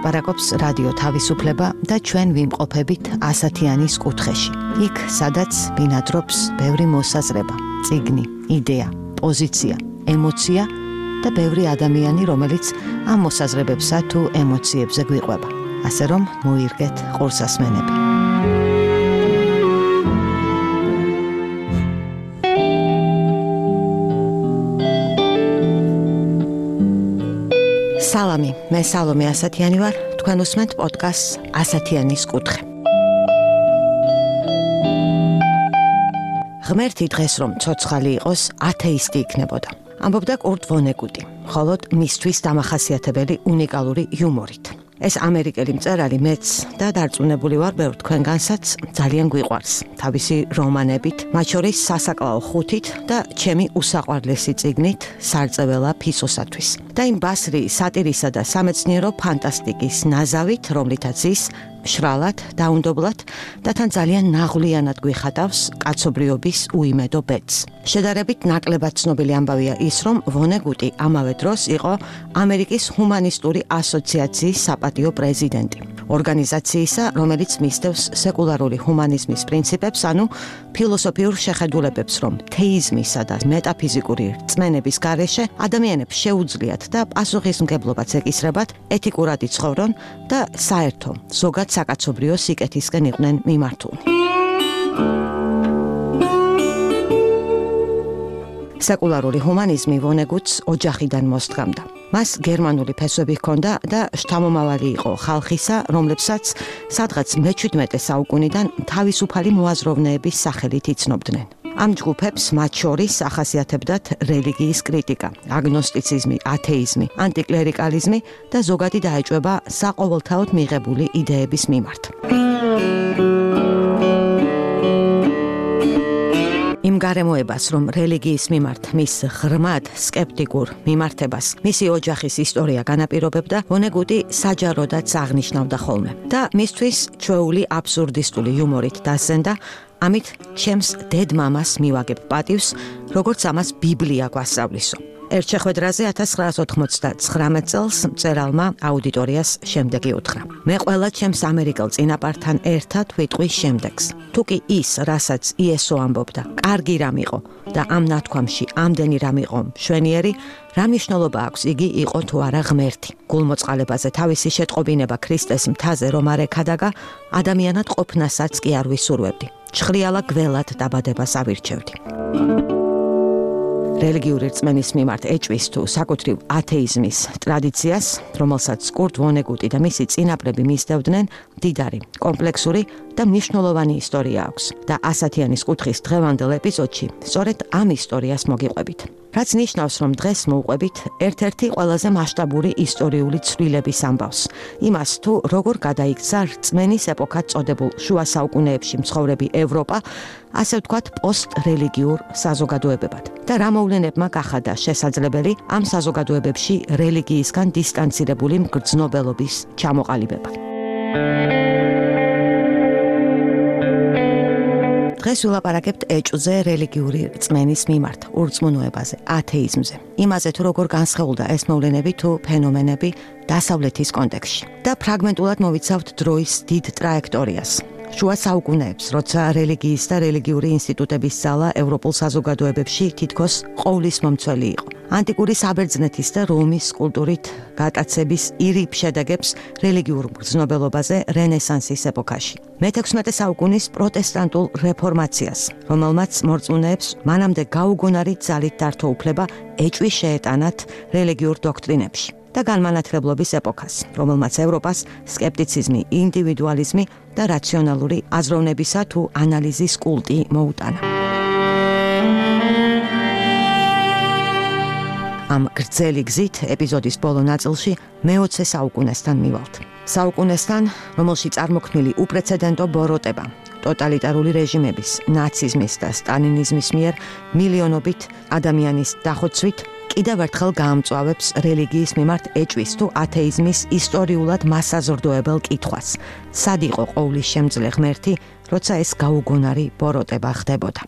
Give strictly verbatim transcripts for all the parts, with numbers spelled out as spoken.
ლაპარაკობს რადიო თავისუფლება და ჩვენ ვიმყოფებით ასათიანის კუთხეში. იქ, სადაც ბინადრობს ბევრი მოსაზრება, წიგნი, იდეა, პოზიცია, ემოცია და ბევრი ადამიანი, რომელიც ამ მოსაზრებებსა თუ ემოციებზე გვიყვება. ასე რომ მოირგეთ ყურსასმენები. სალამი, მე სალომე ასათიანი ვარ, თქვენ უსმენთ პოდკასტს ასათიანის კუთხე. ღმერთი დღეს რომ ცოცხალი იყოს, ათეისტი იქნებოდა. ამბობდა კურტ ვონეგუტი, მხოლოდ მისთვის დამახასიათებელი უნიკალური იუმორით. ეს ამერიკელი მწერალი მეც და დარწმუნებული ვარ ბევრ თქვენგანსაც ძალიან გვიყვარს თავისი რომანებით, მათ შორის სასაკლაო ხუთით და ჩემი უსაყვარლესი წიგნით სარწეველა ფისოსათვის. და იმ ბასრი სატირისა და სამეცნიერო ფანტასტიკის ნაზავით, რომლითაც ის მშრალად, დაუნდობლად და თან ძალიან ნაღვლიანად გვიხატავს კაცობრიობის უიმედო ბედს. შედარებით ნაკლებად ცნობილი ამბავია ის, რომ ვონეგუტი ამავე დროს იყო ამერიკის ჰუმანისტური ასოციაციის საპატიო პრეზიდენტი. ორგანიზაციისა, რომელიც მისდევს სეკულარული ჰუმანიზმის პრინციპებს, ანუ ფილოსოფიურ შეხედულებებს, რომ თეიზმისა და მეტაფიზიკური რწმენების გარეშე ადამიანებს შეუძლიათ და პასუხისმგებლობაც ეკისრებათ ეთიკურად იცხოვრონ და საერთო ზოგად საკაცობრიო სიკეთისკენ იყვნენ მიმართულნი. სეკულარული ჰუმანიზმი ვონეგუტს ოჯახიდან მოსდგამდა. მას გერმანული ფესვები ჰქონდა და შთამომავალი იყო ხალხისა, რომლებსაც სადღაც მეჩვიდმეტე საუკუნიდან თავისუფალი მოაზროვნეების სახელით იცნობდნენ. ამ ჯგუფებს მათ შორის ახასიათებდათ რელიგიის კრიტიკა, აგნოსტიციზმი, ათეიზმი, ანტიკლერიკალიზმი და ზოგადი დაეჭვება საყოველთაოდ მიღებული იდეების მიმართ. იმ გარემოებას, რომ რელიგიის მიმართ მის ღრმად სკეპტიკურ მიმართებას მისი ოჯახის ისტორია განაპირობებდა, ვონეგუტი საჯაროდაც აღნიშნავდა ხოლმე და მისთვის ჩვეული აბსურდისტული იუმორით დასცენდა, ამით ჩემს დედმამას მივაგებ პატივს, როგორც ამას ბიბლია გვასწავლისო. ერთ შეხვედრაზე ათას ცხრაას ოთხმოცდათვრამეტ წელს მწერალმა აუდიტორიას შემდეგი უთხრა. მე ყველა ჩემს ამერიკელ წინაპართან ერთად ვიტყვის შემდეგს. თუ კი ის, რასაც იესო ამბობდა, კარგი რამ იყო და ამ ნათქვამში ამდენი რამ იყო მშვენიერი, რა მნიშვნელობა აქვს იგი იყო თუ არა ღმერთი. გულმოწყალებაზე თავისი შეტყობინება ქრისტეს მთაზე რომ არ ეკადაგა, ადამიანად ყოფნასაც კი არ ვისურვებდი. ჩხრიალა გველად დაბადებას ავირჩევდი. რელიგიური რწმენის მიმართ ეჭვის თუ საკუთრივ ათეიზმის ტრადიციას, რომელსაც კურტ ვონეგუტი და მისი წინაპრები მისდევდნენ, მდიდარი, კომპლექსური და მნიშვნელოვანი ისტორია აქვს და ასათიანის კუთხის დღევანდელ ეპიზოდში სწორედ ამ ისტორიას მოგიყვებით. რაც ნიშნავს, რომ დღეს მოუყვებით ერთ-ერთი ყველაზე მასშტაბური ისტორიული ცვლილების ამბავს. იმას, თუ როგორ გადაიქცა რწმენის ეპოქად წოდებულ შუა საუკუნეებში მცხოვრები ევროპა, ასე ვთქვათ, პოსტ-რელიგიურ საზოგადოებებად. და რა მოვლენებმა გახადა შესაძლებელი ამ საზოგადოებებში რელიგიისგან დისტანცირებული მგრძნობელობის ჩამოყალიბება. დღეს ვილაპარაკებთ ეჭვზე რელიგიური რწმენის მიმართ, ურწმუნოებაზე, ათეიზმზე. იმაზე, თუ როგორ განსხეულდა ეს მოვლენები თუ ფენომენები დასავლეთის კონტექსტში. და ფრაგმენტულად მოვიცავთ დროის დიდ ტრაექტორიას. შუა საუკუნეებს, როცა რელიგიის და რელიგიური ინსტიტუტების ძალა ევროპულ საზოგადოებებში თითქოს ყოვლის მომცველი იყო. ანტიკური საბერძნეთის და რომის კულტურით გატაცების ირიბ შედეგებს რელიგიურ მგრძნობელობაზე რენესანსის ეპოქაში. მეთექვსმეტე საუკუნის პროტესტანტულ რეფორმაციას, რომელმაც მორწმუნეებს მანამდე გაუგონარი ძალით დართო უფლება ეჭვი შეეტანათ რელიგიურ დოქტრინებში. და განმანათლებლობის ეპოქას, რომელმაც ევროპას სკეპტიციზმი, ინდივიდუალიზმი და რაციონალური აზროვნებისა თუ ანალიზის კულტი მოუტანა. ამ გრძელი გზით ეპიზოდის ბოლო ნაწილში მეოცე საუკუნესთან მივალთ. საუკუნესთან, რომელშიც წარმოქმნილი უპრეცედენტო ბოროტება, ტოტალიტარული რეჟიმების, ნაციზმის და სტალინიზმის მიერ მილიონობით ადამიანის დახოცვით კიდევ ერთხელ გაამწვავებს რელიგიის მიმართ ეჭვის თუ ათეიზმის ისტორიულად მასაზრდოებელ კითხვას. სად იყო ყოვლის შემძლე ღმერთი, როცა ეს გაუგონარი ბოროტება ხდებოდა?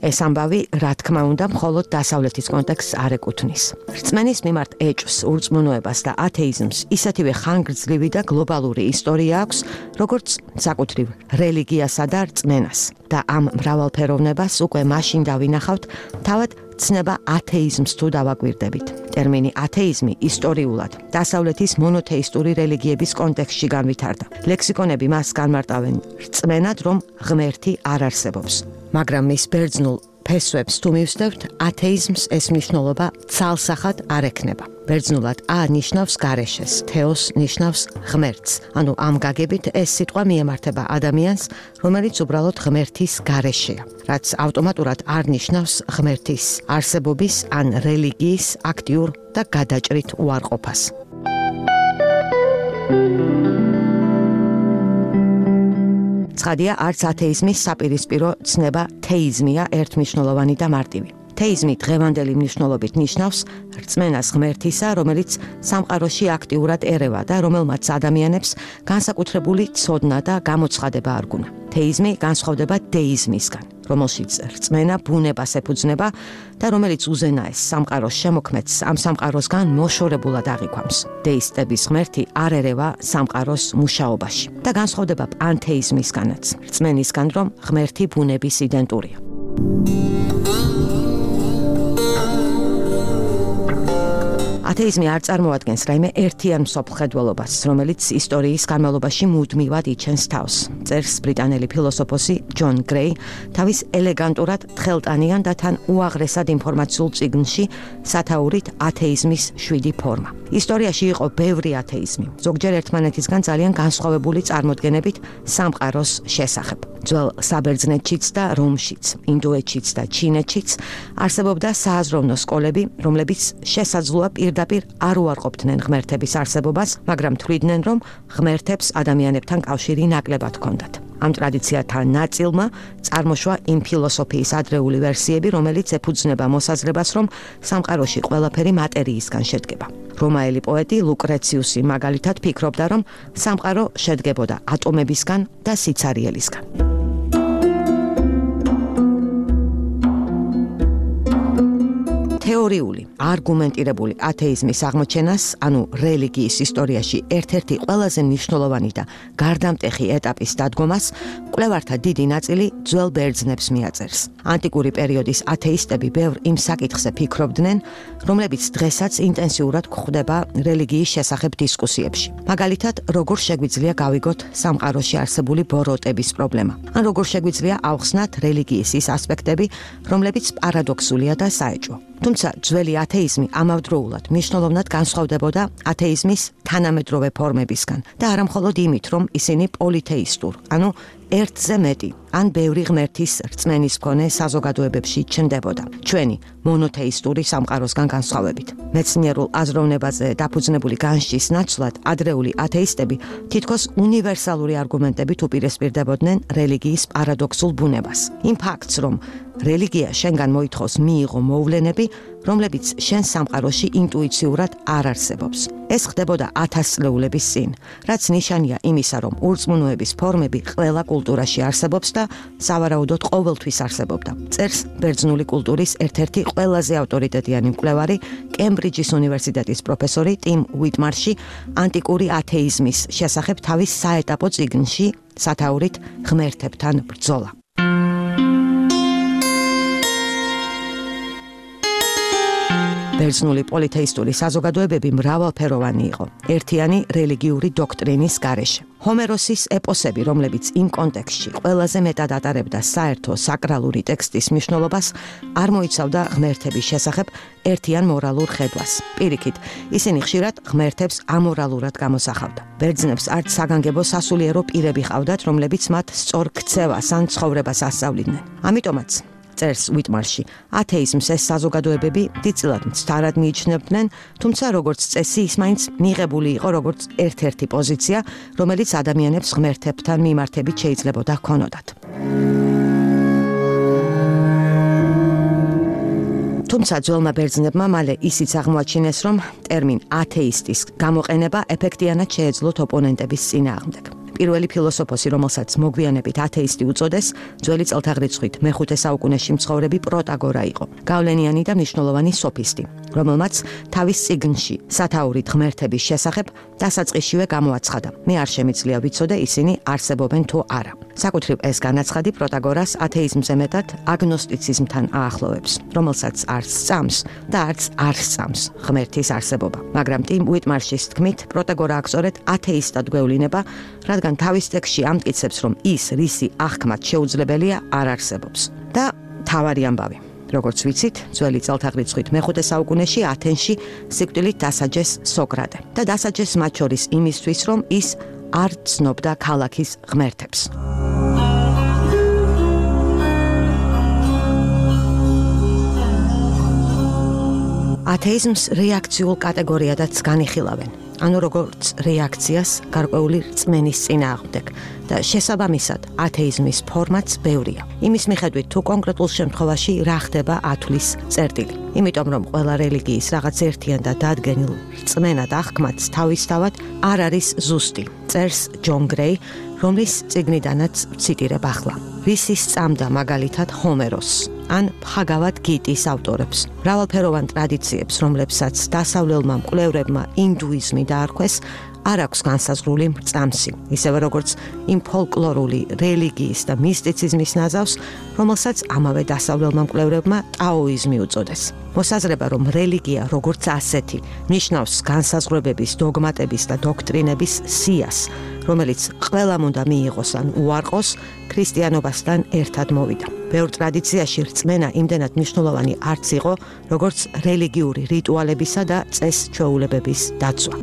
ეს ამბავი, რა თქმა უნდა, მხოლოდ დასავლეთის კონტექსტს არ ეკუთვნის. რწმენის მიმართ ეჭვს, ურწმუნოებას და ათეიზმს ისეთივე ხანგრძლივი და გლობალური ისტორია აქვს, როგორც საკუთრივ რელიგიასა და რწმენას. და ამ მრავალფეროვნებას უკვე მაშინ დავინახავთ, თავად ცნება ათეიზმს თუ დავაკვირდებით. ტერმინი ათეიზმი ისტორიულად დასავლეთის მონოთეისტური რელიგიების კონტექსტში განვითარდა. ლექსიკონები მას განმარტავენ რწმენად, რომ ღმერთი არ არსებობს. მაგრამ მის ბერძნულ ფესვებს თუ მივსდევთ, ათეიზმს ეს მნიშვნელობა ცალსახად არ ექნება. ბერძნულად ა ნიშნავს გარეშეს, თეოს ნიშნავს ღმერთს. ანუ ამ გაგებით ეს სიტყვა მიემართება ადამიანს, რომელიც უბრალოდ ღმერთის გარეშეა, რაც ავტომატურად არ ნიშნავს ღმერთის არსებობის ან რელიგიის აქტიურ და გადაჭრით უარყოფას. ცხადია, არც ათეიზმის საპირისპირო ცნება თეიზმია ერთმნიშვნელოვანი და მარტივი. თეიზმი დღევანდელი მნიშვნელობით ნიშნავს რწმენას ღმერთისა, რომელიც სამყაროში აქტიურად ერევა და რომელმაც ადამიანებს განსაკუთრებული ცოდნა და გამოცხადება არგუნა. თეიზმი განსხვავდება დეიზმისგან, რომელშიც რწმენა ბუნებას ეფუძნება და რომელიც უზენაეს სამყაროს შემოქმედს ამ სამყაროსგან მოშორებულად აღიქვამს. დეისტების ღმერთი არ ერევა სამყაროს მუშაობაში და განსხვავდება პანთეიზმისგანაც, რწმენისგან, რომ ღმერთი ბუნების იდენტურია. ათეიზმი არ წარმოადგენს რაიმე ერთიან მსოფლმხედველობას, რომელიც ისტორიის განმავლობაში მუდმივად იჩენს თავს. წერს ბრიტანელი ფილოსოფოსი ჯონ გრეი თავის ელეგანტურად თხელტანიან და თან უაღრესად ინფორმაციულ წიგნში სათაურით ათეიზმის შვიდი ფორმა. ისტორიაში იყო ბევრი ათეიზმი, ზოგჯერ ერთმანეთისგან ძალიან განსხვავებული წარმოდგენებით სამყაროს შესახებ. ძველ საბერძნეთშიც და რომშიც, ინდოეთშიც და ჩინეთშიც არსებობდა სააზროვნო სკოლები, რომლებიც შესაძლოა პირდაპირ არ უარყოფდნენ ღმერთების არსებობას, მაგრამ თვლიდნენ, რომ ღმერთებს ადამიანებთან კავშირი ნაკლებად ჰქონდათ. ამ ტრადიციათა ნაწილმა წარმოშვა იმ ფილოსოფიის ადრეული ვერსიები, რომელიც ეფუძნება მოსაზრებას, რომ სამყაროში ყველაფერი მატერიისგან შედგება. რომაელი პოეტი ლუკრეციუსი მაგალითად ფიქრობდა, რომ სამყარო შედგებოდა ატომებისგან და სიცარიელისგან. თეორიული, არგუმენტირებული ათეიზმის აღმოჩენას, ანუ რელიგიის ისტორიაში ერთ-ერთი ყველაზე მნიშვნელოვანი და გარდამტეხი ეტაპის დადგომას, მკვლევართა დიდი ნაწილი ძველ ბერძნებს მიაწერს. ანტიკური პერიოდის ათეისტები ბევრ იმ საკითხზე ფიქრობდნენ, რომლებიც დღესაც ინტენსიურად გვხვდება რელიგიის შესახებ დისკუსიებში. მაგალითად, როგორ შეგვიძლია გავიგოთ სამყაროში არსებული ბოროტების პრობლემა, ან როგორ შეგვიძლია ავხსნათ რელიგიის ის ასპექტები, რომლებიც პარადოქსულია და საეჭვო. თუმცა ძველი ათეიზმი ამავდროულად მნიშვნელოვნად განსხვავდებოდა ათეიზმის თანამედროვე ფორმებისგან და არა მხოლოდ იმით, რომ ისინი პოლითეისტურ, ანუ ერთზე მეტი, ან ბევრი ღმერთის რწმენის მქონე საზოგადოებებში ჩნდებოდა, ჩვენი მონოთეისტური სამყაროსგან განსხვავებით. მეცნიერულ აზროვნებაზე დაფუძნებული განშის ნაცვლად ადრეული ათეისტები თითქოს უნივერსალური არგუმენტებით უპირისპირდებოდნენ რელიგიის პარადოქსულ ბუნებას. იმ ფაქტს, რომ რელიგია შენგან მოითხოვს მიიღო მოვლენები, რომლებიც შენ სამყაროში ინტუიციურად არ არსებობს. ეს ხდებოდა ათასწლეულების წინ, რაც ნიშანია იმისა, რომ ურწმუნოების ფორმები ყველა კულტურაში არსებობს და სავარაუდოდ ყოველთვის არსებობდა. წერს ბერძნული კულტურის ერთ-ერთი ყველაზე ავტორიტეტიანი მკვლევარი, კემბრიჯის უნივერსიტეტის პროფესორი ტიმ უიტმარში ანტიკური ათეიზმის შესახებ თავის საეტაპო წიგნში სათაურით ღმერთებთან ბრძოლა. ბერძნული პოლითეისტური საზოგადოებები მრავალფეროვანი იყო, ერთიანი რელიგიური დოქტრინის გარეშე. ჰომეროსის ეპოსები, რომლებიც იმ კონტექსტში ყველაზე მეტად ატარებდა საერთო საკრალური ტექსტის მნიშვნელობას, არ მოიცავდა ღმერთების შესახებ ერთიან მორალურ ხედვას. პირიქით, ისინი ხშირად ღმერთებს ამორალურად გამოსახავდა. ბერძნებს არც საგანგებო სასულიერო პირები ჰყავდათ, რომლებიც მათ სწორ ქცევას ან ცხოვრებას ასწავლიდნენ. ამიტომაც წერს უიტმარში, ათეიზმს ეს საზოგადოებები დიდწილად მცდარად მიიჩნევდნენ, თუმცა როგორც წესი ის მაინც მიღებული იყო როგორც ერთ-ერთი პოზიცია, რომელიც ადამიანებს ღმერთებთან მიმართებით შეიძლებოდა ჰქონოდათ. თუმცა ძველმა ბერძნებმა მალე ისიც აღმოაჩინეს, რომ ტერმინ ათეისტის გამოყენება ეფექტიანად შეეძლოთ ოპონენტების წინააღმდეგ. პირველი ფილოსოფოსი, რომელსაც მოგვიანებით ათეისტი უწოდეს, ძველი წელთაღრიცხვით მეხუთე საუკუნეში მცხოვრები პროტაგორა იყო. გავლენიანი და მნიშვნელოვანი სოფისტი, რომელმაც თავის წიგნში სათაურით ღმერთების შესახებ დასაწყისშივე გამოაცხადა. მე არ შემიძლია ვიცოდე ისინი არსებობენ თუ არა. საკუთრივ ეს განაცხადი პროტაგორას ათეიზმზე მეტად აგნოსტიციზმთან აახლოვებს, რომელსაც არც სწამს და არც არ სწამს ღმერთის არსებობა. მაგრამ ტიმ უიტმარშის თქმით, პროტაგორა აქ სწორედ ათეისტად გვევლინება, რადგან თავის ტექსტში ამტკიცებს, რომ ის, რისი აღქმაც შეუძლებელია, არ არსებობს. და თავარი ამბავი. როგორც ვიცით, ძველი წელთაღრიცხვით მეხუთე საუკუნეში ათენში სიკვდილით დასაჯეს სოკრატე და დასაჯეს მათ შორის იმისთვის, რომ ის არ ცნობდა ქალაქის ღმერთებს. ათეიზმს რეაქციულ კატეგორიადაც განიხილავენ, ანუ როგორც რეაქციას გარკვეული რწმენის წინააღმდეგ და შესაბამისად ათეიზმის ფორმაც ბევრია. იმის მიხედვით თუ კონკრეტულ შემთხვევაში რა ხდება ათვლის წერტილი. იმიტომ რომ ყველა რელიგიის რაღაც ერთიან და დადგენილ რწმენად აღქმაც თავისთავად არ არის ზუსტი. წერს ჯონ გრეი, რომლის წიგნიდანაც ვციტირებ ახლა. ვისი სწამდა მაგალითად ჰომეროსს ან ფაგავად გიტის ავტორებს. მრავალფეროვან ტრადიციებს, რომლებსაც დასავლელმა მკვლევრებმა ინდუიზმი დაარქვეს, არ აქვს განსაზღვრული მრწამსი, ისევე როგორც იმ ფოლკლორული რელიგიის და მისტიციზმის ნაზავს, რომელსაც ამავე დასავლელმა მკვლევრებმა ტაოიზმი უწოდეს. მოსაზრება, რომ რელიგია როგორც ასეთი ნიშნავს განსაზღვრებების, დოგმატების და დოქტრინების სიას, რომელიც ყველამ უნდა მიიღოს ან უარყოს, ქრისტიანობასთან ერთად მოვიდა. ბევრ ტრადიციაში რწმენა იმდენად მნიშვნელოვანი არც იყო, როგორც რელიგიური რიტუალებისა და წეს-ჩვეულებების დაცვა.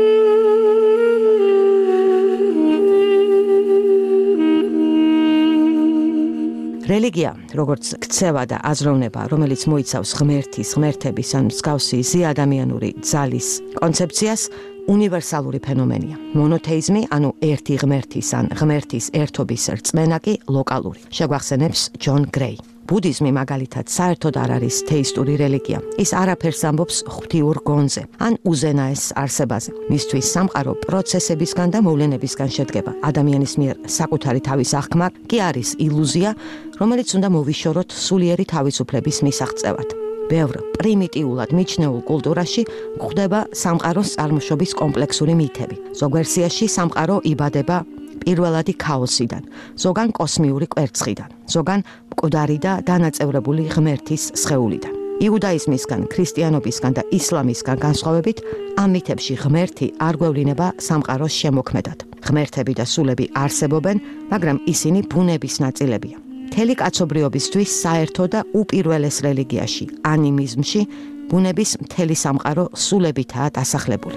რელიგია, როგორც ქცევა და აზროვნება, რომელიც მოიცავს ღმერთის, ღმერთების ან მსგავსი ზეადამიანური ძალის კონცეფციას, უნივერსალური ფენომენია. მონოთეიზმი, ანუ ერთი ღმერთის ან ღმერთის ერთობის რწმენა კი ლოკალური. შეგვახსენებს ჯონ გრეი. ბუდიზმი მაგალითად საერთოდ არ არის თეისტური რელიგია. ის არაფერს ამბობს ღვთიურ გონზე ან უზენაეს არსებაზე. მისთვის სამყარო პროცესებისგან და მოვლენებისგან შედგება. ადამიანის მიერ საკუთარი თავის აღქმა კი არის ილუზია, რომელიც უნდა მოვიშოროთ სულიერი თავისუფლების მისაღწევად. ბევრ პრიმიტიულად მიჩნეულ კულტურაში გვხვდება სამყაროს წარმოშობის კომპლექსური მითები. ზოგ ვერსიაში სამყარო იბადება პირველადი ქაოსიდან, ზოგან კოსმიური კვერცხიდან, ზოგან მკვდარი და დანაწევრებული ღმერთის სხეულიდან. იუდაიზმისგან, ქრისტიანობისგან და ისლამისგან განსხვავებით, ამ მითებში ღმერთი არ გვევლინება სამყაროს შემოქმედად. ღმერთები და სულები არსებობენ, მაგრამ ისინი ბუნების ნაწილებია. მთელი კაცობრიობისთვის საერთო და უპირველეს რელიგიაში, ანიმიზმში, ბუნების მთელი სამყარო სულებითაა დასახლებული.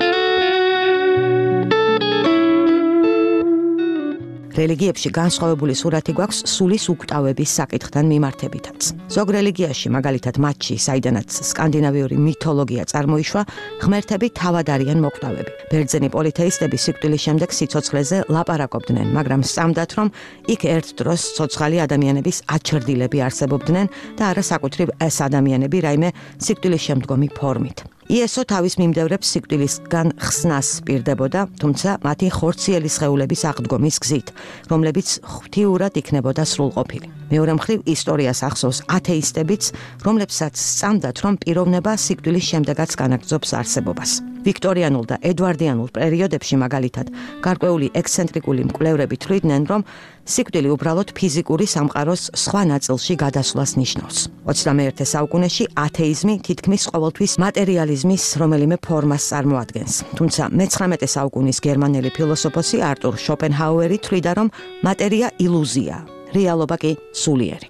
რელიგიებში განსხვავებული სურათი გვაქვს სულის უკვდავების საკითხთან მიმართებითაც. ზოგ რელიგიაში, მაგალითად მათში, საიდანაც სკანდინავიური მითოლოგია წარმოიშვა, ღმერთები თავად არიან მოკვდავები. ბერძენი პოლითეისტები სიკვდილის შემდეგ სიცოცხლეზე ლაპარაკობდნენ, მაგრამ სწამდათ, რომ იქ ერთ დროს ცოცხალი ადამიანების აჩრდილები არსებობდნენ და არა საკუთრივ ეს ადამიანები რაიმე სიკვდილის შემდგომი ფორმით. იესო თავის მიმდევრებს სიკვდილისგან ხსნას პირდებოდა, თუმცა მათი ხორციელი სხეულების აღდგომის გზით, რომლებიც ღვთიურად იქნებოდა სრულყოფილი. მეორე მხრივ ისტორიას ახსოვს ათეისტებიც, რომლებსაც სწამდათ, რომ პიროვნება სიკვდილის შემდეგაც განაგრძობს არსებობას. ვიქტორიანულ და ედვარდიანულ პერიოდებში მაგალითად, გარკვეული ექსცენტრიკული მკვლევრები თვლიდნენ, რომ სიკვდილი უბრალოდ ფიზიკური სამყაროს სხვა ნაწილში გადასვლას ნიშნავს. ოცდამეერთე საუკუნეში ათეიზმი თითქმის ყოველთვის მატერიალიზმის რომელიმე ფორმას წარმოადგენს. თუმცა მეცხრამეტე საუკუნის გერმანელი ფილოსოფოსი არტურ შოპენჰაუერი თვლიდა, რომ მატერია ილუზია, რეალობა კი სულიერი.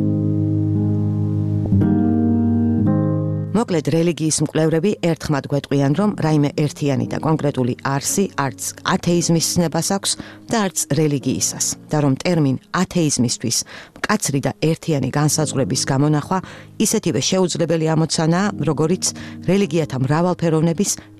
მოკლედ რელიგიის მკვლევრები ერთხმად გვეტყვიან, რომ რაიმე ერთიანი და კონკრეტული არსი არც ათეიზმის ცნებას აქვს და არც რელიგიისას და რომ ტერმინ ათეიზმისთვის მკაცრი და ერთიანი განსაზღვრების გამონახვა ისეთივე შეუძლებელი ამოცანაა, როგორიც რელიგიათა მრავალფეროვნების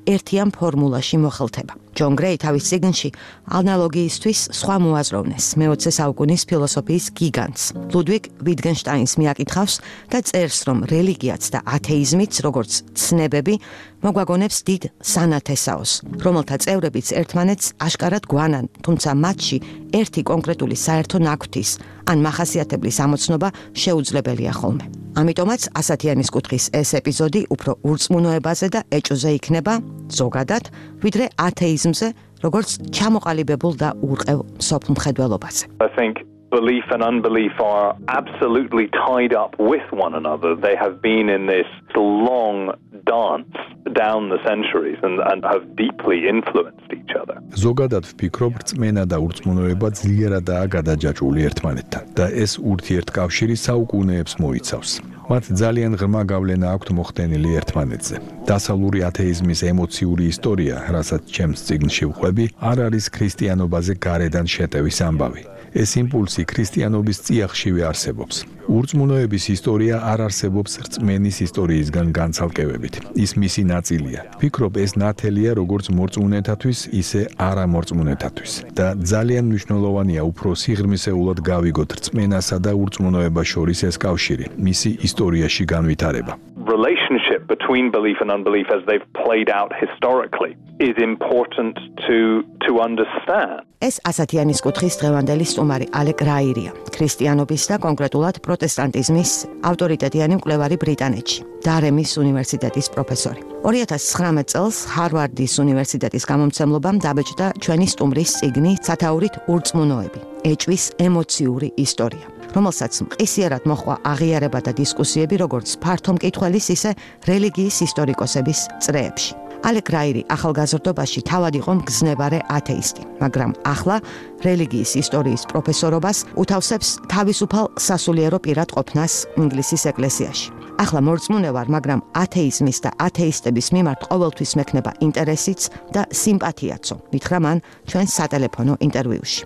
ერთიან ფორმულაში მოხელთება. ჯონ გრეი თავის წიგნში ანალოგიისთვის სხვა მოაზროვნეს მეოცე საუკუნის ფილოსოფიის გიგანტს ლუდვიგ ვიტგენშტაინს მიაკითხავს და წერს, რომ რელიგიაც და ათეიზმიც, როგორც ცნებები, მოგვაგონებს დიდ სანათესაოს, რომელთა წევრებიც ერთმანეთს აშკარად გვანან, თუმცა მათში ერთი კონკრეტული საერთო ნაკვთის ან მახასიათებლის ამოცნობა შეუძლებელია ხოლმე. ამიტომაც ასათიანის კუთხის ეს ეპიზოდი უფრო ურწმუნოებაზე და ეჭვზე იქნება ზოგადად, ვიდრე ათეიზმზე, როგორც ჩამოყალიბებულ და ურყევ სოფლმხედველობაზე. I think belief and unbelief are absolutely tied up with one another. They have been in this long dance down the centuries and, and have deeply influenced each other. ზოგადად ვფიქრობ, რწმენა და ურწმუნოება ძლიერადაა გადაჯაჭვული ერთმანეთთან და ეს ურთიერთკავშირი საუკუნეებს მოიცავს. მათ ძალიან ღრმა გავლენა აქვთ მოხდენილი ერთმანეთზე. დასავლური ათეიზმის ემოციური ისტორია, რასაც ჩემს წიგნში ვყვები, არ არის ქრისტიანობაზე გარედან შეტევის ამბავი. ეს იმპულსი ქრისტიანობის წიაღშივე არსებობს. ურწმუნოების ისტორია არ არსებობს რწმენის ისტორიისგან განცალკევებით. ის მისი ნაწილია. ვფიქრობ, ეს ნათელია როგორც მორწმუნეთათვის, ისე არამორწმუნეთათვის. და ძალიან მნიშვნელოვანია უფრო სიღრმისეულად გავიგოთ რწმენასა და ურწმუნოებას შორის ეს კავშირი, მისი ისტორიაში განვითარება. Relationship between belief and unbelief as they've played out historically is important to to understand. ეს ასათიანის კუთხის დღევანდელი სტუმარი ალეკ რაირია, ქრისტიანობის და კონკრეტულად პროტესტანტიზმის ავტორიტეტიანი მკვლევარი ბრიტანეთში, დარემის უნივერსიტეტის პროფესორი. ორი ათას ცხრამეტ წელს ჰარვარდის უნივერსიტეტის გამომცემლობამ დაბეჭდა ჩვენი სტუმრის წიგნი სათაურით ურწმუნოები, ეჭვის ემოციური ისტორია, რომელსაც მყისიერად მოჰყვა აღიარება და დისკუსიები როგორც ფართო მკითხველის, ისე რელიგიის ისტორიკოსების წრეებში. ალეკ რაირი ახალგაზრდობაში თავად იყო მგზნებარე ათეისტი, მაგრამ ახლა რელიგიის ისტორიის პროფესორობას უთავსებს თავისუფალ სასულიერო პირად ყოფნას ინგლისის ეკლესიაში. ახლა მორწმუნე ვარ, მაგრამ ათეიზმის და ათეისტების მიმართ ყოველთვის მექნება ინტერესიც და სიმპათიაცო, მითხრა მან ჩვენს სატელეფონო ინტერვიუში.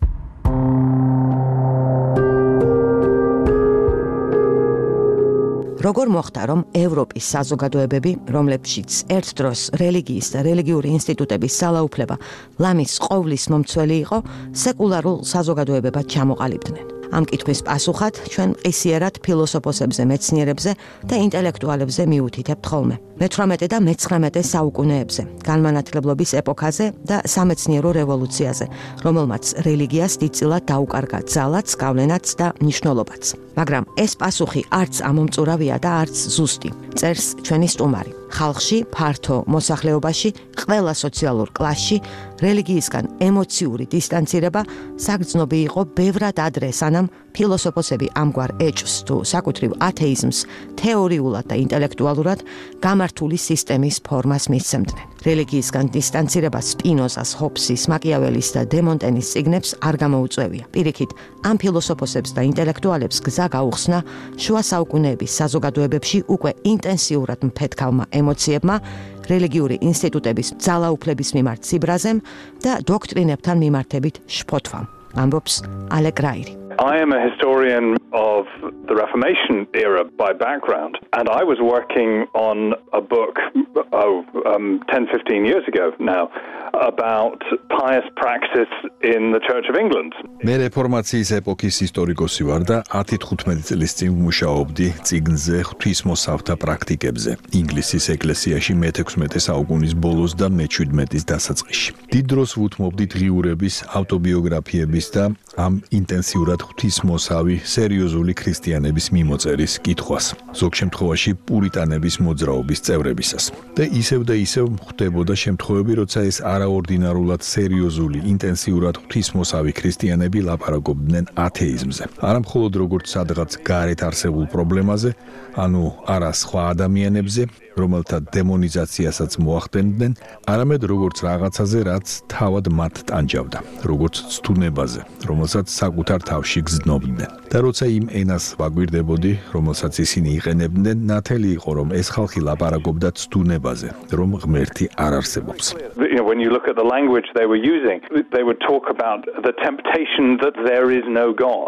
როგორ მოხდა, რომ ევროპის საზოგადოებები, რომლებშიც ერთ დროს რელიგიის და რელიგიური ინსტიტუტების ძალაუფლება ლამის ყოვლის მომცველი იყო, სეკულარულ საზოგადოებებად ჩამოყალიბდნენ. ამ კითხვის პასუხად ჩვენ ყისიერად ფილოსოფოსებზე, მეცნიერებზე და ინტელექტუალებზე მიუთითებთ ხოლმე. მეთვრამეტე და მეცხრამეტე საუკუნეებზე, განმანათლებლობის ეპოქაზე და სამეცნიერო რევოლუციაზე, რომელმაც რელიგიას დიდწილად დაუკარგა ძალაც, გავლენაც და მნიშვნელობაც. მაგრამ ეს პასუხი არც ამომწურავია და არც ზუსტი, წერს ჩვენი სტუმარი. ხალხში, ფართო მოსახლეობაში, ყველა სოციალურ კლასში რელიგიისგან ემოციური დისტანცირება საგრძნობი იყო ბევრად ადრე, სანამ ფილოსოფოსები ამგვარ ეჭვს თუ საკუთრივ ათეიზმს თეორიულად და ინტელექტუალურად გამართული სისტემის ფორმას მისცემდნენ. რელიგიისგან დისტანცირება სპინოზას, ჰობსის, მაკიაველის და დემონტენის წიგნებს არ გამოუწვევია. პირიქით, ამ ფილოსოფოსებს და ინტელექტუალებს გზა გაუხსნა შუა საუკუნეების საზოგადოებებში უკვე ინტენსიურად მფეთქავმა ემოციებმა, რელიგიური ინსტიტუტების ძალაუფლების მიმართ სიბრაზემ და დოქტრინებთან მიმართებით შფოთვამ, ამბობს ალეკ რაირი. I am a historian of the Reformation era by background, and I was working on a book oh, um, ten, fifteen years ago now about pious practice in the Church of England. მე რეფორმაციის ეპოქის ისტორიკოსი ვარ და ათი თხუთმეტი წლის წინ მუშაობდი წიგნზე ღვთისმოსავთა პრაქტიკებზე ინგლისის ეკლესიაში მეთექვსმეტე საუკუნის ბოლოს და მეჩვიდმეტის დასაწყისში. დიდ დროს ვუთმობდი დღიურების, ავტობიოგრაფიების და ამ ინტენსიურად ღვთისმოსავი სერიოზული ქრისტიანების მიმოწერის კითხვას, ზოგ შემთხვევაში პურიტანების მოძრაობის წევრებისას. და ისევ და ისევ ხვდებოდა შემთხვევები, როცა ეს არაორდინარულად სერიოზული, ინტენსიურად ღვთისმოსავი ქრისტიანები ლაპარაკობდნენ ათეიზმზე. არა მხოლოდ როგორც სადღაც გარეთ არსებულ პრობლემაზე, ანუ არა სხვა ადამიანებზე, რომელთა დემონიზაციასაც მოახდენდნენ, არამედ როგორც რაღაცაზე, რაც თავად მათ ტანჯავდა, როგორც ცთუნებაზე, რომელსაც საკუთარ თავში გზნობდნენ. და როცა იმ ენას ვაგვირდებოდი, რომელსაც ისინი იყენებდნენ, ნათელი იყო, რომ ეს ხალხი ლაპარაკობდა ცთუნებაზე, რომ ღმერთი არ არსებობს. You know, when you look at the language they were using, they would talk about the temptation that there is no God.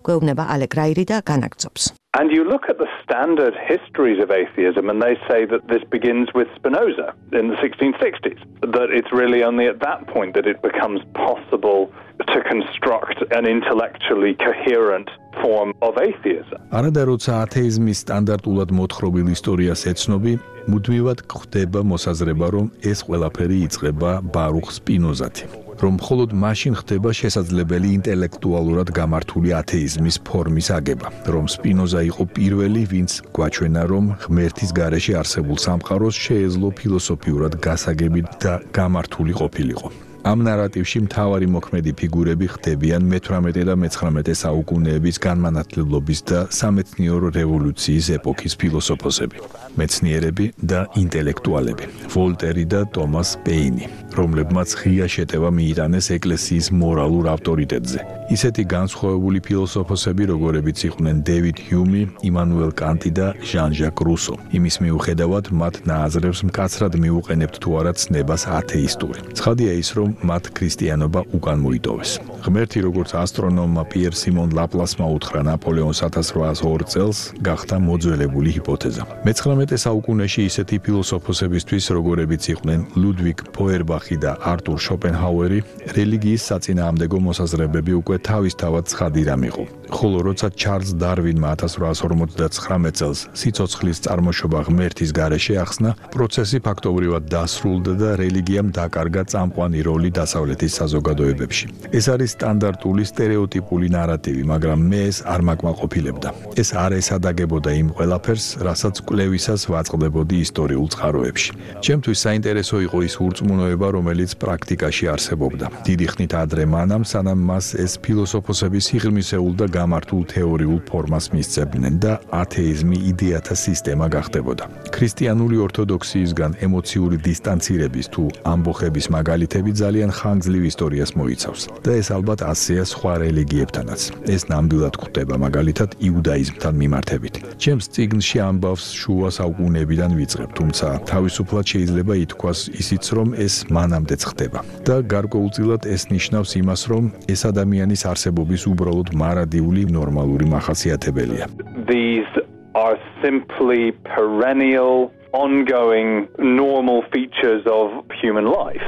გვეუბნება ალეკ რაირი და განაგრძობს. And you look at the standard histories of atheism, and they say that this begins with Spinoza in the sixteen sixties, that it's really only at that point that it becomes possible to construct an intellectually coherent form of atheism. არადა როცა ათეიზმის სტანდარტულად მოთხრობილ ისტორიას ეცნობი, მუდმივად გვხვდება მოსაზრება, რომ ეს ყველაფერი იწყება ბარუხ სპინოზათი. რომ მხოლოდ მაშინ ხდება შესაძლებელი ინტელექტუალურად გამართული ათეიზმის ფორმის აგება, რომ სპინოზა იყო პირველი, ვინც გვაჩვენა, რომ ღმერთის გარეშე არსებულ სამყაროს შეეძლო ფილოსოფიურად გასაგები და გამართული ყოფილიყო. ამ ნარატივში მთავარი მოქმედი ფიგურები ხდებიან მეთვრამეტე და მეცხრამეტე საუკუნეების განმანათლებლობის და სამეცნიერო რევოლუციის ეპოქის ფილოსოფოსები, მეცნიერები და ინტელექტუალები, ვოლტერი და ტომას პეინი, რომლებმაც ღია შეტევა მიიტანეს ეკლესიის მორალურ ავტორიტეტზე. ისეთი განსხვავებული ფილოსოფოსები, როგორებიც იყვნენ დევიდ ჰიუმი, იმანუელ კანტი და ჟან-ჟაკ რუსო. იმის მიუხედავად, მათ ნააზრევს მკაცრად მიუყენებთ თუ არა ცნებას ათეისტური. ცხადია ის, რომ მათ ქრისტიანობა უკან მოიტოვეს. ღმერთი, როგორც ასტრონომმა პიერ სიმონ ლაპლასმა უთხრა ნაპოლეონს ათას რვაას ორ წელს, გახდა მოძველებული ჰიპოთეზა. მეცხრამეტე საუკუნეში ისეთი ფილოსოფოსებისთვის, როგორებიც იყვნენ ლუდვიგ ფოიერბახი და არტურ შოპენჰაუერი, რელიგიის საწინააღმდეგო მოსაზრებები უკვე თავისთავად ცხადი რამ იყო. ხოლო როცა ჩარლზ დარვინმა ათას რვაას ორმოცდაცხრამეტ წელს სიცოცხლის წარმოშობა ღმერთის გარეშე ახსნა, პროცესი ფაქტობრივად დასრულდა და რელიგიამ დაკარგა წამყვანი როლი დასავლეთის საზოგადოებებში. ეს არის სტანდარტული სტერეოტიპული ნარატივი, მაგრამ მე ეს არ მაკმაყოფილებდა. ეს არ ესადაგებოდა იმ ყველაფერს, რასაც კვლევისას ვაწყდებოდი ისტორიულ წყაროებში. ჩემთვის საინტერესო იყო ის ურწმუნოება, რომელიც პრაქტიკაში არსებობდა. დიდი ხნით ადრე მანამ, სანამ მას ეს ფილოსოფოსების სიღრმისეულ და გამართულ თეორიულ ფორმას მისცემდნენ და ათეიზმი იდეათა სისტემა გახდებოდა. ქრისტიანული ორთოდოქსიისგან ემოციური დისტანცირების თუ ამბოხების მაგალითები ძალიან ხანგრძლივ ისტორიას მოიცავს და ეს ალბათ ასეა სხვა რელიგიებთანაც. ეს ნამდვილად გვხვდება მაგალითად იუდაიზმთან მიმართებით. ჩემს წიგნში ამბავს შუა საუკუნეებიდან ვიწყებ, თუმცა თავისუფლად შეიძლება ითქვას ისიც, რომ ეს მანამდეც ხდება. და გარკვეულწილად ეს ნიშნავს იმას, რომ ეს ადამიანის არსებობის უბრალოდ მარადიული ნორმალური მახასიათებელია. These are simply perennial, ongoing, normal features of human life.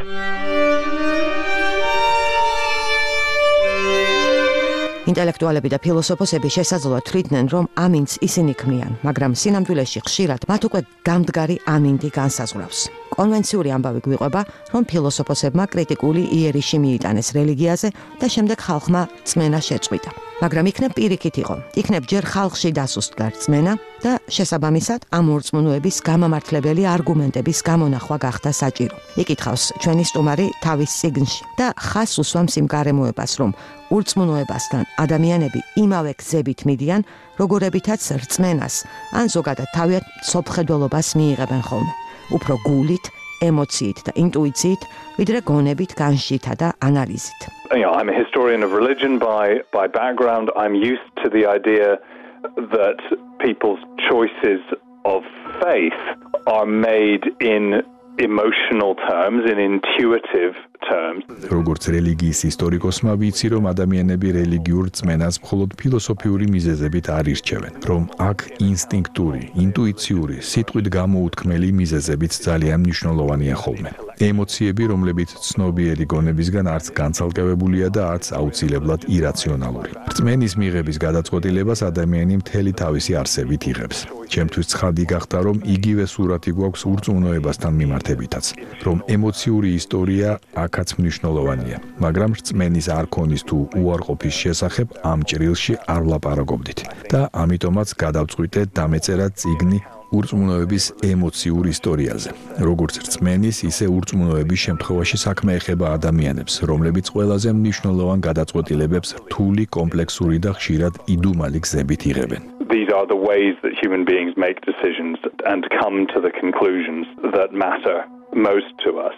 ინტელექტუალები და ფილოსოფოსები შესაძლოა თვლიდნენ, რომ ამინდს ისინი ქმნიან, მაგრამ სინამდვილეში ხშირად მათ უკვე გამდგარი ამინდი განსაზღვრავს. კონვენციური ამბავი გვიყვება, რომ ფილოსოფოსებმა კრიტიკული იერიში მიიტანეს რელიგიაზე და შემდეგ ხალხმა რწმენა შეწყვიტა. მაგრამ იქნებ პირიქით იყო, იქნებ ჯერ ხალხში დასუსტდა რწმენა და შესაბამისად ამ ურწმუნოების გამამართლებელი არგუმენტების გამონახვა გახდა საჭირო. იკითხავს ჩვენი სტუმარი თავის წიგნში და ხაზს უსვამს იმ გარემოებას, რომ ურწმუნოებასთან ადამიანები იმავე გზებით მიდიან, როგორებითაც რწმენას ან ზოგადად თავიანთ სოფხედველობას მიიღებენ ხოლმე. უფრო გულით, ემოციით და ინტუიციით, ვიდრე გონებით, განშითა და ანალიზით. You know, I'm a historian of religion by by background. I'm used to the idea that people's choices of faith are made in emotional terms, in intuitive terms. როგორც რელიგიის ისტორიკოსმა ვიცი, რომ ადამიანები რელიგიურ რწმენას მხოლოდ ფილოსოფიური მიზეზებით არ ირჩევენ, რომ აქ ინსტინქტური, ინტუიციური, სიტყვით გამოუთქმელი მიზეზებიც ძალიან მნიშვნელოვანია ხოლმე. ემოციები, რომლებიც ცნობიერი გონებისგან არც განცალკევებულია და არც აუცილებლად ირაციონალური. რწმენის მიღების გადაწყვეტილებას ადამიანი მთელი თავისი არსებით იღებს. ჩემთვის ცხადი გახდა, რომ იგივე სურათი გვაქვს ურწმუნოებასთან მიმართებითაც, რომ ემოციური ისტორია აქაც მნიშვნელოვანია, მაგრამ რწმენის არქონის თუ უარყოფის შესახებ ამ ჭრილში არ ვლაპარაკობდით და ამიტომაც გადავწყვიტე დამეწერა წიგნი ურწმუნოების ემოციურ ისტორიაზე. როგორც რწმენის, ისე ურწმუნოების შემთხვევაში საქმე ეხება ადამიანებს, რომლებიც ყველაზე მნიშვნელოვან გადაწყვეტილებებს რთული, კომპლექსური და ხშირად იდუმალი გზებით იღებენ. These are the ways that human beings make decisions and come to the conclusions that matter most to us.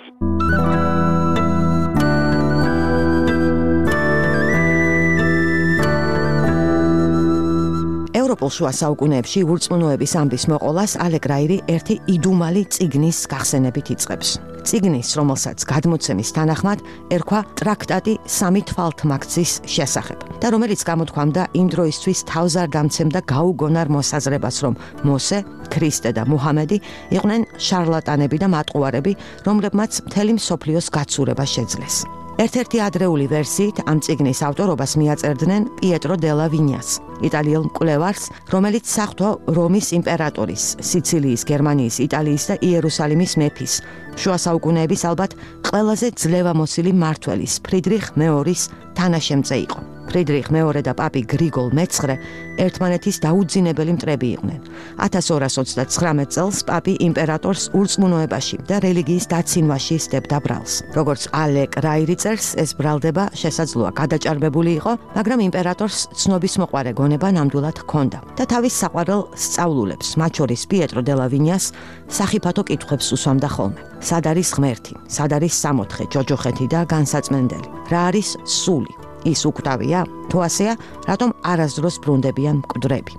ევროპულ შუა საუკუნეებში ურწმუნოების ამბის მოყოლას ალეკ რაირი ერთი იდუმალი წიგნის გახსენებით იწყებს. წიგნის, რომელსაც გადმოცემის თანახმად ერქვა ტრაქტატი სამი თვალთმაქცის შესახებ და რომელიც გამოთქვამდა იმ დროისთვის თავზარდამცემ და გაუგონარ მოსაზრებას, რომ მოსე, ქრისტე და მუჰამედი იყვნენ შარლატანები და მატყუარები, რომლებმაც მთელი მსოფლიოს გაცურება შეძლეს. ერთ-ერთი ადრეული ვერსიით ამ წიგნის ავტორობას მიაწერდნენ პიეტრო დელა ვინიას, იტალიელ მკვლევარს, რომელიც საღვთო რომის იმპერატორის, სიცილიის, გერმანიის, იტალიის და იერუსალიმის მეფის, შუა საუკუნეების ალბათ ყველაზე ძლევამოსილი მმართველის, ფრიდრიხ მეორის თანაშემწე იყო. ფრიდრიხ მეორე და პაპი გრიგოლ მეცხრე ერთმანეთის დაუძინებელი მტრები იყვნენ. ათას ორას ოცდაცხრამეტ წელს პაპი იმპერატორს ურწმუნოებაში და რელიგიის დაცინვაში სდებდა ბრალს. როგორც ალეკ რაირი წერს, ეს ბრალდება შესაძლოა გადაჭარბებული იყო, მაგრამ იმპერატორს ცნობის მოყვარე გონება ნამდვილად ჰქონდა და თავის საყვარელ სწავლულებს, მათ შორის პიეტრო დელა ვინიას, სახიფათო კითხვებს უსვამდა ხოლმე. სად არის ღმერთი, სად არის სამოთხე, ჯოჯოხეთი და განსაწმენდელი? რა არის სული? ის უკვდავია? თუ ასეა, რატომ არასდროს ბრუნდებიან მკვდრები?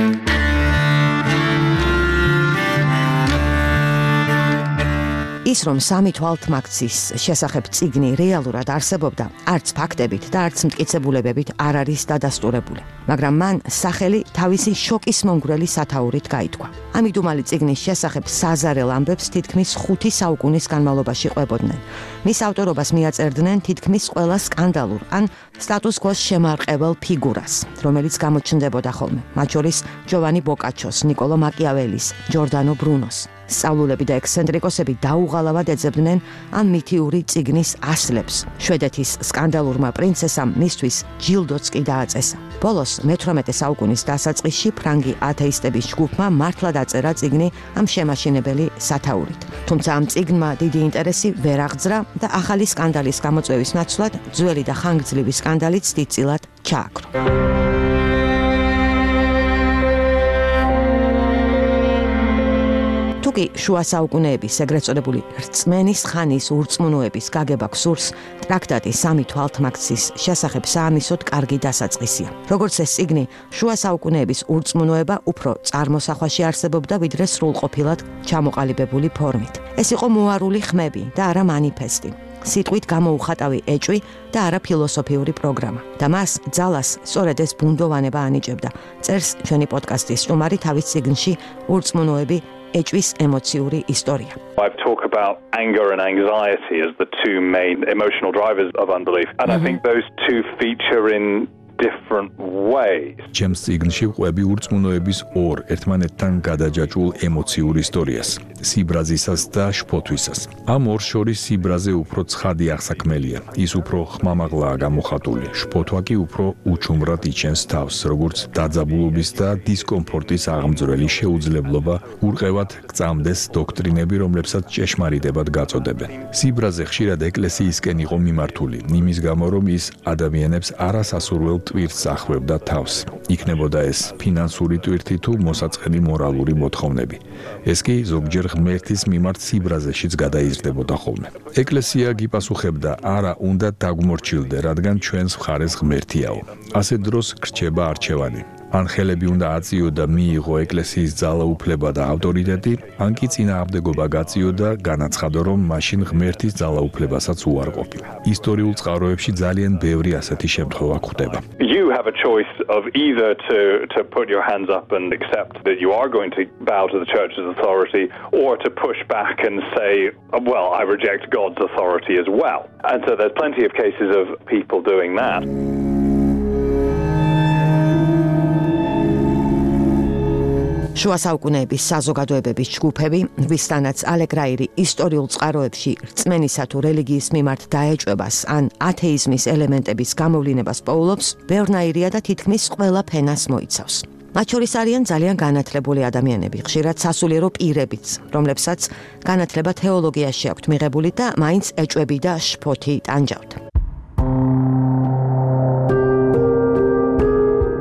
ის რომ სამი თვალთმაქცის შესახებ წიგნი რეალურად არსებობდა, არც ფაქტებით და არც მტკიცებულებებით არ არის დადასტურებული. მაგრამ მან სახელი თავისი შოკის მომგვრელი სათაურით გაითქვა. ამ იდუმალი წიგნის შესახებ საზარელ ამბებს თითქმის ხუთი საუკუნის განმავლობაში ყვებოდნენ. მის ავტორობას მიაწერდნენ თითქმის ყველა სკანდალურ ან სტატუს კვოს შემარყებელ ფიგურას, რომელიც გამოჩნდებოდა ხოლმე, მათ შორის ჯოვანი ბოკაჩოს, ნიკოლო მაკიაველის, ჯორდანო ბრუნოს. სწავლულები და ექსცენტრიკოსები დაუღალავად ეძებდნენ ამ მითიური წიგნის ასლებს. შვედეთის სკანდალურმა პრინცესამ მისთვის ჯილდოც კი დააწესა. ბოლოს მეთვრამეტე საუკუნის დასაწყისში ფრანგი ათეისტების ჯგუფმა მართლა დაწერა წიგნი ამ შემაშინებელი სათაურით. თუმცა ამ წიგნმა დიდი ინტერესი ვერ აღძრა და ახალი სკანდალის გამოწვევის ნაცვლად ძველი და ხანგრძლივი სკანდალიც დიდწილად ჩააქრო. თუკი შუა საუკუნეების ეგრეთ წოდებული რწმენის ხანის ურწმუნოების გაგება გსურს, ტრაქტატი სამი თვალთმაქცის შესახებ საამისოდ კარგი დასაწყისია. როგორც ეს წიგნი, შუა საუკუნეების ურწმუნოება უფრო წარმოსახვაში არსებობდა, ვიდრე სრულყოფილად ჩამოყალიბებული ფორმით. ეს იყო მოარული ხმები და არა მანიფესტი. სიტყვით გამოუხატავი ეჭვი და არა ფილოსოფიური პროგრამა. და მას ძალას სწორედ ეს ბუნდოვანება ანიჭებდა. წერს ჩვენი პოდკასტის სტუმარი თავის წიგნში ურწმუნოები ეჭვის ემოციური ისტორია. I talk about anger and anxiety as the two main emotional drivers of unbelief, and mm-hmm. I think those two feature in different ways. James წიგნში ყვები ურწმუნოების ორ ერთმანეთთან გადაჯაჭვულ ემოციურ ისტორიას, სიბრაზისას და შფოთვისას. ამ ორ შორის სიბრაზე უფრო ცხადი აღსაქმელია, ის უფრო ხმამაღლაა გამოხატული, შფოთვა კი უფრო უჩუმრად იჩენს თავს, როგორც დაძაბულობის და დისკომფორტის აღმძვრელი შეუძლებლობა ურყევად გწამდეს დოქტრინები, რომლებსაც ჭეშმარიტებად გაწოდებენ. სიბრაზე ხშირად ეკლესიისკენ იყო მიმართული, იმის გამო რომ ის ადამიანებს არასასურველ ტვირთს ახვევდა თავს. იქნებოდა ეს ფინანსური ტვირთი თუ მოსაწყენი მორალური მოთხოვნები. ეს კი ზოგჯერ ღმერთის მიმართ სიბრაზეშიც გადაიზრდებოდა ხოლმე. ეკლესია გიპასუხებდა, არა უნდა დაგმორჩილდე, რადგან ჩვენს მხარეს ღმერთიაო. ასე დროს გრჩება არჩევანი. ან ხელები უნდა აწიო და მიიღო ეკლესიის ძალაუფლება და ავტორიტეტი, ან კი წინააღმდეგობა გაწიო და განაცხადო, რომ მაშინ ღმერთის ძალაუფლებასაც უარყოფი. ისტორიულ წყაროებში ძალიან ბევრი ასეთი შემთხვევა გვხვდება. You have a choice of either to to put your hands up and accept that you are going to bow to the church's authority, or to push back and say, well, I reject God's authority as well. And so there's plenty of cases of people doing that. შუა საუკუნეების საზოგადოებების ჯგუფები, ვისთანაც ალეკ რაირი ისტორიულ წყაროებში რწმენისა თუ რელიგიის მიმართ დაეჭვებას ან ათეიზმის ელემენტების გამოვლინებას პოულობს, ბევრნაირია და თითქმის ყველა ფენას მოიცავს. მათ შორის არიან ძალიან განათლებული ადამიანები, ხშირად სასულიერო პირებიც, რომლებსაც განათლება თეოლოგიაში აქვთ მიღებული და მაინც ეჭვები და შფოთი ტანჯავთ.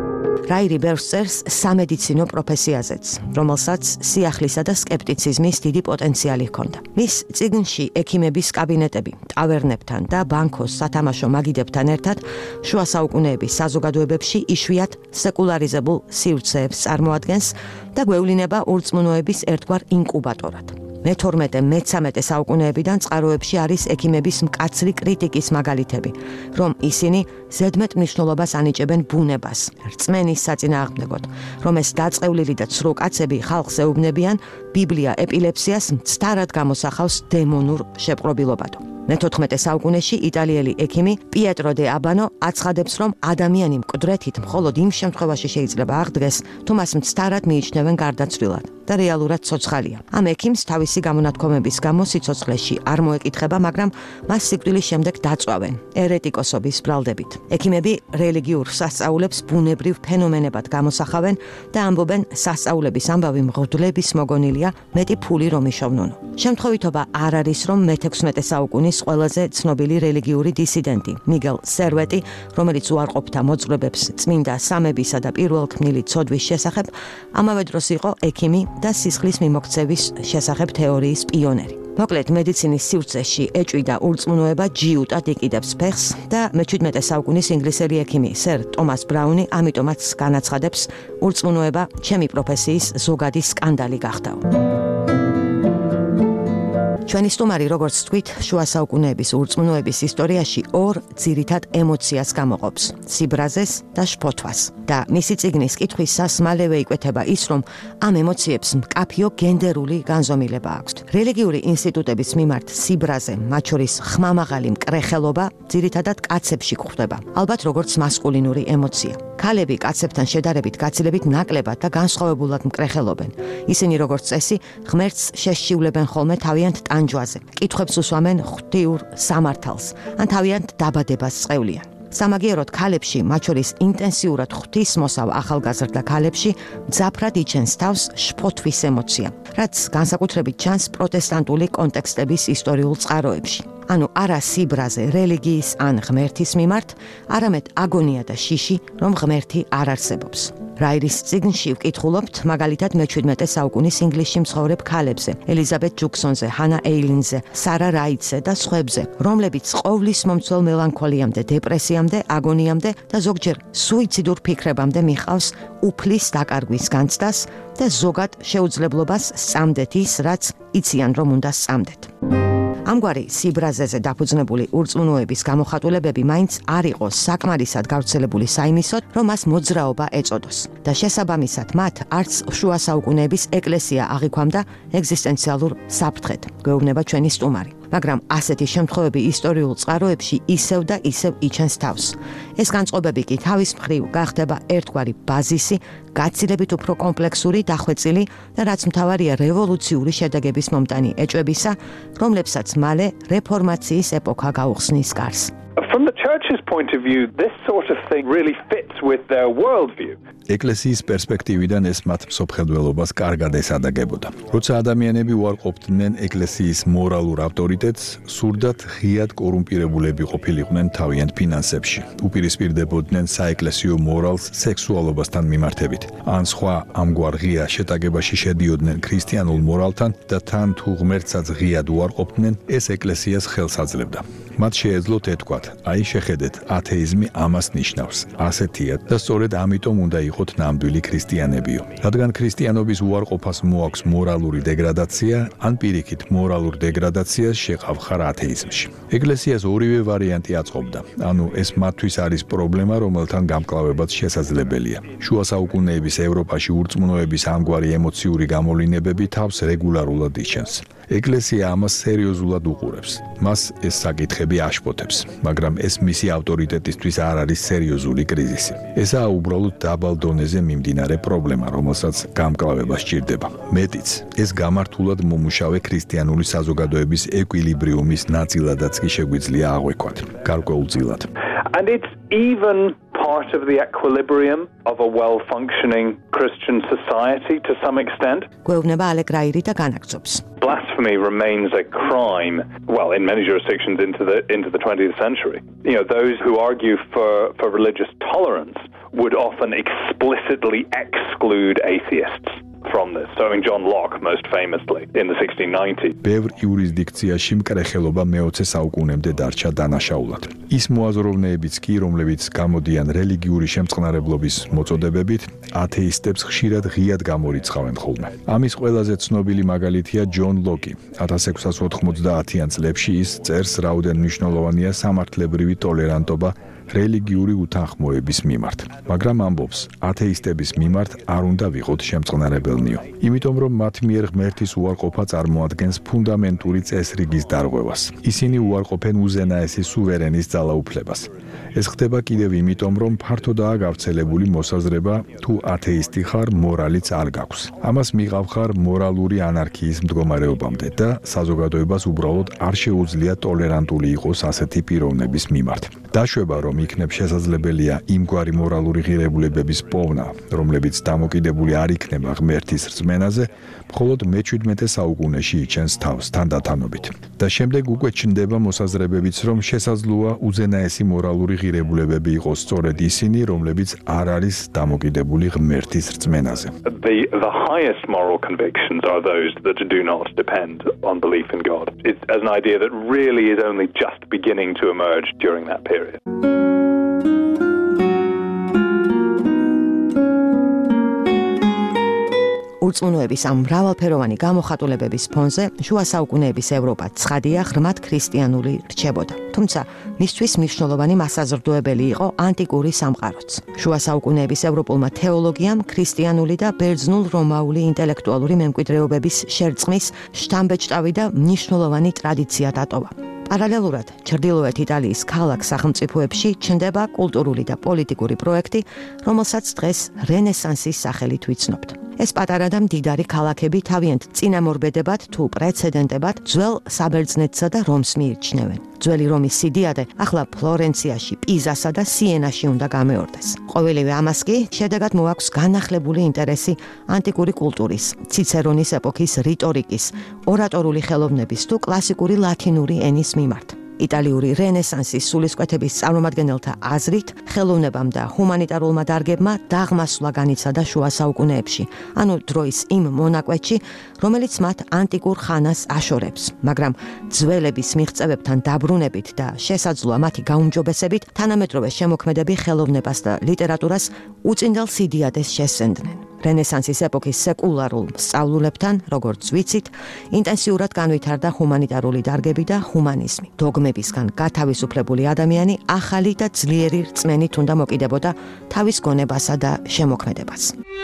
რაირი ბევრს წერს სამედიცინო პროფესიაზეც, რომელსაც სიახლისა და სკეპტიციზმის დიდი პოტენციალი ჰქონდა. მის წიგნში ექიმების კაბინეტები, ტავერნებთან და ბანკოს სათამაშო მაგიდებთან ერთად შუა საუკუნეების საზოგადოებებში იშვიათ სეკულარიზებულ სივრცეებს წარმოადგენს და გვევლინება ურწმუნოების ერთგვარ ინკუბატორად. მეთორმეტე მეცამეტე საუკუნეებიდან წყაროებში არის ექიმების მკაცრი კრიტიკის მაგალითები, რომ ისინი ზედმეტ მნიშვნელობას ანიჭებენ ბუნებას, რწმენის საწინააღმდეგოდ, რომ ეს დაწყევლილი და ცრუ კაცები ხალხს ეუბნებიან, ბიბლია ეპილეფსიას მცდარად გამოსახავს დემონურ შეპყრობილობადო. მეთოთხმეტე საუკუნეში იტალიელი ექიმი პიეტრო დე აბანო აცხადებს, რომ ადამიანი მკვდრეთით მხოლოდ იმ შემთხვევაში შეიძლება აღდგეს, თუ მას მცდარად მიიჩნევენ გარდაცვლილად და რეალურად ცოცხალია. ამ ექიმს თავისი გამონათქვამების გამო სიცოცხლეში არ მოეკითხება, მაგრამ მას სიკვდილის შემდეგ დაწვავენ ერეტიკოსობის ბრალდებით. ექიმები რელიგიურ სასწაულებს ბუნებრივ ფენომენებად გამოსახავენ და ამბობენ, სასწაულების ამბავი მღვდლების მოგონილია, მეტი ფული რომ იშოვნუნო. შემთხვევითობა არ არის, რომ მეთექვსმეტე საუკუნის ყველაზე ცნობილი რელიგიური დისიდენტი მიგელ სერვეტი, რომელიც უარყოფდა მოძღვრებებს წმინდა სამებისა და პირველქმნილი ცოდვის შესახებ, ამავე დროს იყო ექიმი და სისხლის მიმოქცევის შესახებ თეორიის პიონერი. მოკლედ, მედიცინის სივრცეში ეჭვი და ურწმუნოება ჯიუტად იყიდებს ფეხს და მეჩვიდმეტე საუკუნის ინგლისელი ექიმი სერ ტომას ბრაუნი ამიტომაც განაცხადებს, ურწმუნოება ჩემი პროფესიის ზოგადი სკანდალი გახდაო. ჩვენი სტუმარი, როგორც თქვით, შუა საუკუნეების ურწმუნოების ისტორიაში ორ ძირითად ემოციას გამოყოფს: სიბრაზეს და შფოთვას. და მისი წიგნის კითხვისას მალევე იკვეთება ის, რომ ამ ემოციებს მკაფიო გენდერული განზომილება აქვს. რელიგიური ინსტიტუტების მიმართ სიბრაზე, მათ შორის ხმამაღალი მკრეხელობა, ძირითადად კაცებში გვხვდება, ალბათ როგორც მასკულინური ემოცია. ქალები კაცებთან შედარებით გაცილებით ნაკლებად და განსხვავებულად მკრეხელობენ. ისინი როგორც წესი, ღმერთს შეშიwლებენ ხოლმე თავიანთ ტანჯვაზე. კითხვებს უსვამენ ღვთიურ სამართალს, ან თავიანთ დაბადებას წევლიან. სამაგიეროდ ქალებში, მათ შორის ინტენსიურად ღვთისმოსავ ახალგაზრდა ქალებში, მძაფრად იჩენს თავს შფოთვის ემოცია, რაც განსაკუთრებით ჩანს პროტესტანტული კონტექსტების ისტორიულ წყაროებში. ანუ არა სიბრაზე რელიგიის ან ღმერთის მიმართ, არამედ აგონია და შიში, რომ ღმერთი არ არსებობს. რაირის წიგნში ვკითხულობთ მაგალითად მეჩვიდმეტე საუკუნის ინგლისში მცხოვრებ ქალებზე, ელიზაბეთ ჯუქსონზე, ჰანა ეილინზე, სარა რაიტზე და სხვებზე, რომლებიც ყოვლის მომცველ მელანქოლიამდე, დეპრესიამდე, აგონიამდე და ზოგჯერ სუიციდურ ფიქრებამდე მიყავს უფლის დაკარგვის განცდას და ზოგად შეუძლებლობას სწამდეთ ის, რაც იციან რომ უნდა სწამდეთ. ამგვარი სიბრაზეზე დაფუძნებული ურწმუნოების გამოხატულებები მაინც არ იყო საკმარისად გავრცელებული საიმისოდ, რომ მას მოძრაობა ეწოდოს და შესაბამისად მათ არც შუა საუკუნეების ეკლესია აღიქვამდა ეგზისტენციალურ საფრთხედ, გვეუბნება ჩვენი სტუმარი. მაგრამ ასეთი შემთხვევები ისტორიულ წყაროებში ისევ და ისევ იჩენს თავს. ეს განწყობები კი თავის მხრივ გახდება ერთგვარი ბაზისი, გაცილებით უფრო კომპლექსური, დახვეწილი და რაც მთავარია რევოლუციური შედეგების მომტანი ეჭვებისა, რომლებსაც მალე რეფორმაციის ეპოქა გაუხსნის კარს. From the church's point of view, this sort of thing really fits with their worldview. ეკლესიის პერსპექტივიდან ეს მათ მსოფლმხედველობას კარგად ესადაგებოდა. როცა ადამიანები უარყოფდნენ ეკლესიის მორალურ ავტორიტეტს, სურდათ ღიად კორუმპირებულები ყოფილიყვნენ თავიანთ ფინანსებში. უპირისპირდებოდნენ საეკლესიო მორალს სექსუალობასთან მიმართებით. ან სხვა ამგვარ ღია შეტაკებაში შედიოდნენ ქრისტიანულ მორალთან და თან თუ ღმერთსაც ღიად უარყოფდნენ, ეს ეკლესიას ხელს აძლევდა. მათ შეეძლოთ ეთქვათ, აი შეხედეთ, ათეიზმი ამას ნიშნავს. ასეთია და სწორედ ამიტომ უნდა იყოთ ნამდვილი ქრისტიანებიო. რადგან ქრისტიანობის უარყოფას მოაქვს მორალური დეგრადაცია, ან პირიქით მორალურ დეგრადაციას შეყავხარ ათეიზმში. ეკლესიას ორივე ვარიანტი აწყობდა. ანუ ეს მათთვის არის პრობლემა, რომელთან გამკლავებაც შესაძლებელია. შუა საუკუნეების ევროპაში ურწმუნოების ამგვარი ემოციური გამოვლინებები თავს რეგულარულად იჩენს. ეკლესია ამას სერიოზულად უყურებს. მას ეს საკითხები აშფოთებს, მაგრამ ეს მისი ავტორიტეტისთვის არ არის სერიოზული კრიზისი. ესაა უბრალოდ დაბალ დონეზე მიმდინარე პრობლემა, რომელსაც გამკლავება სჭირდება. მეტიც, ეს გამართულად მომუშავე ქრისტიანული საზოგადოების ეკვილიბრიუმის ნაწილადაც კი შეგვიძლია აღვექვათ, გარკვეულწილად. And it's even part of the equilibrium of a well-functioning Christian society to some extent. გვეუბნება ალეკ რაირი და განაგრძობს. Blasphemy remains a crime, well, in many jurisdictions into the into the twentieth century. You know, those who argue for, for religious tolerance would often explicitly exclude atheists from this. So in John Locke, most famously, in the sixteen nineties. ბევრ იურისდიქციაში მკრეხელობა მეოცე საუკუნემდე დარჩა დანაშაულად. ის მოაზროვნეებიც კი, რომლებიც გამოდიან რელიგიური შემწყნარებლობის მოწოდებებით, ათეისტებს ხშირად ღიად გამორიცხავენ ხოლმე. ამის ყველაზე ცნობილი მაგალითია ჯონ ლოკი. ათას ექვსას ოთხმოცდაათიან წლებში ის წერს, რაოდენ მნიშვნელოვანია სამართლებრივი ტოლერანტობა რელიგიური უთანხმოების მიმართ, მაგრამ ამბობს, ათეისტების მიმართ არ უნდა ვიყოთ შემწყნარებელნიო. იმიტომ რომ მათ მიერ ღმერთის უარყოფა წარმოადგენს ფუნდამენტური წესრიგის დარღვევას. ისინი უარყოფენ უზენაესი სუვერენის ძალაუფლებას. ეს ხდება კიდევ იმიტომ, რომ ფართოდაა გავრცელებული მოსაზრება, თუ ათეისტი ხარ, მორალიც არ გაქვს. ამას მიღავ ხარ მორალური ანარქიის მდგომარეობამდე და საზოგადოებას უბრალოდ არ შეუძლია ტოლერანტული იყოს ასეთი პიროვნების მიმართ. დაშვება, რომ იქნებ შესაძლებელია იმგვარი მორალური ღირებულებების პოვნა, რომლებიც დამოკიდებული არ იქნება ღმერთის რწმენაზე, მხოლოდ მეჩვიდმეტე საუკუნეში იჩენს თავს თანდათანობით. და შემდეგ უკვე ჩნდება მოსაზრებებიც, რომ შესაძლოა უზენაესი მორალური ღირებულებები იყოს სწორედ ისინი, რომლებიც არ არის დამოკიდებული ღმერთის რწმენაზე. The, the highest moral convictions are those that do not depend on belief in God. It's as an idea that really is only just beginning to emerge during that period. ურწმუნოების ამ მრავალფეროვანი გამოხატულებების ფონზე შუა საუკუნეების ევროპა ცხადია ღრმად ქრისტიანული რჩებოდა. თუმცა მისთვის მნიშვნელოვანი მასაზრდოებელი იყო ანტიკური სამყაროც. შუა საუკუნეების ევროპულმა თეოლოგიამ ქრისტიანული და ბერძნულ რომაული ინტელექტუალური მემკვიდრეობების შერწყმის შთამბეჭდავი და მნიშვნელოვანი ტრადიცია დატოვა. პარალელურად ჩრდილოეთ იტალიის ქალაქ სახელმწიფოებში ჩნდება კულტურული და პოლიტიკური პროექტი, რომელსაც დღეს რენესანსის სახელით ვიცნობთ. ეს პატარა და მდიდარი ქალაქები თავიანთ წინამორბედებად თუ პრეცედენტებად ძველ საბერძნეთსა და რომს მიიჩნევენ. ძველი რომის სიდიადე ახლა ფლორენციაში, პიზასა და სიენაში უნდა გამეორდეს. ყოველივე ამას კი შედეგად მოაქვს განახლებული ინტერესი ანტიკური კულტურის, ციცერონის ეპოქის რიტორიკის, ორატორული ხელოვნების თუ კლასიკური ლათინური ენის მიმართ. იტალიური რენესანსის სულისკვეთების წარმომადგენელთა აზრით, ხელოვნებამ და ჰუმანიტარულმა დარგებმა დაღმასვლა განიცადა შუა საუკუნეებში, ანუ დროის იმ მონაკვეთში, რომელიც მათ ანტიკურ ხანას აშორებს, მაგრამ ძველების მიღწევებთან დაბრუნებით და შესაძლოა მათი გაუმჯობესებით, თანამედროვე შემოქმედები ხელოვნებას და ლიტერატურას უწინდელ სიდიადეს შესცენდნენ. რენესანსის ეპოქის სეკულარულ სწავლულებთან, როგორც ვიცით, ინტენსიურად განვითარდა ჰუმანიტარული დარგები და ჰუმანიზმი. დოგმებისგან გათავისუფლებული ადამიანი ახალი და ძლიერი რწმენით უნდა მოკიდებოდა თავის გონებასა და შემოქმედებას.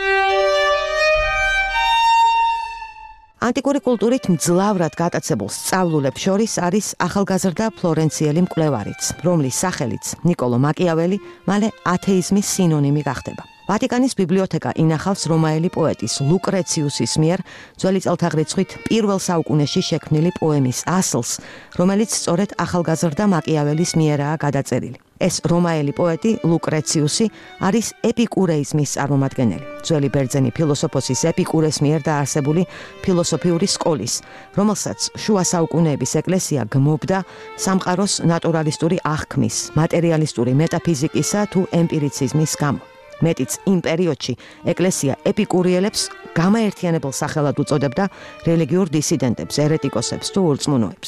ანტიკური კულტურით მძლავრად გატაცებულ სწავლულებს შორის არის ახალგაზრდა ფლორენციელი მკვლევარიც, რომლის სახელიც ნიკოლო მაკიაველი მალე ათეიზმის სინონიმი გახდება. ვატიკანის ბიბლიოთეკა ინახავს რომაელი პოეტის ლუკრეციუსის მიერ ძველი წელთაღრიცხვით პირველ საუკუნეში შექმნილი პოემის ასლს, რომელიც სწორედ ახალგაზრდა მაკიაველის მიერაა გადაწერილი. ეს რომაელი პოეტი ლუკრეციუსი არის ეპიკურეიზმის წარმომადგენელი, ძველი ბერძენი ფილოსოფოსის ეპიკურეს მიერ დაარსებული ფილოსოფიური სკოლის, რომელსაც შუა საუკუნეების ეკლესია გმობდა სამყაროს ნატურალისტური აღქმის, მატერიალისტური მეტაფიზიკისა თუ ემპირიციზმის გამო. მეტიც იმ პერიოდში ეკლესია ეპიკურიელებს გამაერთიანებელ სახელად უწოდებდა რელიგიურ დისიდენტებს, ერეტიკოსებს თუ ურწმუნოებს.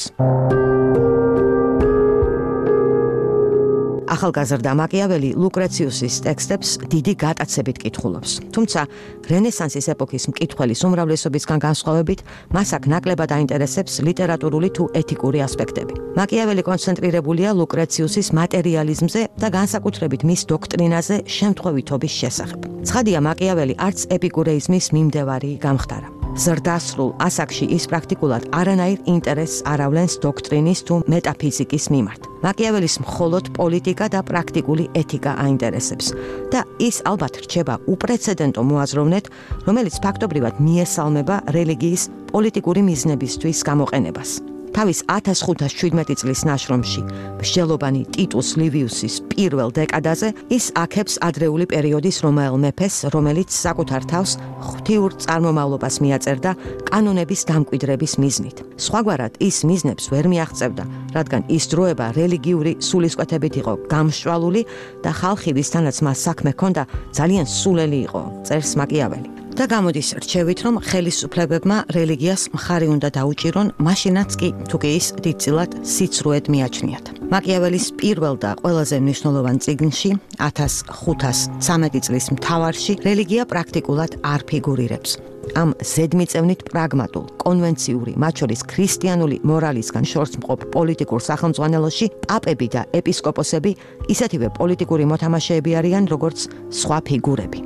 ახალგაზრდა მაკიაველი ლუკრეციუსის ტექსტებს დიდი გატაცებით კითხულობს. თუმცა რენესანსის ეპოქის მკითხველის უმრავლესობისგან განსხვავებით, მას აქ ნაკლებად აინტერესებს ლიტერატურული თუ ეთიკური ასპექტები. მაკიაველი კონცენტრირებულია ლუკრეციუსის მატერიალიზმზე და განსაკუთრებით მის დოქტრინაზე შემთხვევითობის შესახებ. ცხადია, მაკიაველი არც ეპიკურეიზმის მიმდევარი გამხდარა. ზრდასრულ ასაკში ის პრაქტიკულად არანაირ ინტერესს არ ავლენს დოქტრინის თუ მეტაფიზიკის მიმართ. მაკიაველის მხოლოდ პოლიტიკა და პრაქტიკული ეთიკა აინტერესებს და ის ალბათ რჩება უპრეცედენტო მოაზროვნედ, რომელიც ფაქტობრივად მიესალმება რელიგიის პოლიტიკური მიზნებისთვის გამოყენებას. თავის ათას ხუთას შვიდმეტი წლის ნაშრომში მსჯელობანი ტიტუს ლივიუსის პირველ დეკადაზე ის აქებს ადრეული პერიოდის რომაელ მეფეს, რომელიც საკუთარ თავს ღვთიურ წარმომავლობას მიაწერდა კანონების დამკვიდრების მიზნით. სხვაგვარად ის მიზნებს ვერ მიაღწევდა, რადგან ის დროება რელიგიური სულისკვეთებით იყო გამშვალული და ხალხი, ვისთანაც მას საქმე ჰქონდა, ძალიან სულელი იყო, წერს მაკიაველი. და გამოდის რჩევით, რომ ხელისუფლებებმა რელიგიას მხარი უნდა დაუჭირონ, მაშინაც კი თუ კი ის დიდწილად სიცრუედ მიაჩნიათ. მაკიაველის პირველ და ყველაზე მნიშვნელოვან წიგნში ათას ხუთას ცამეტი წლის მთავარში რელიგია პრაქტიკულად არ ფიგურირებს. ამ ზედმიწევნით პრაგმატულ, კონვენციური, მათ შორის ქრისტიანული მორალისგან შორს მყოფ პოლიტიკურ სახელმძღვანელოში პაპები და ეპისკოპოსები ისეთივე პოლიტიკური მოთამაშეები არიან, როგორც სხვა ფიგურები.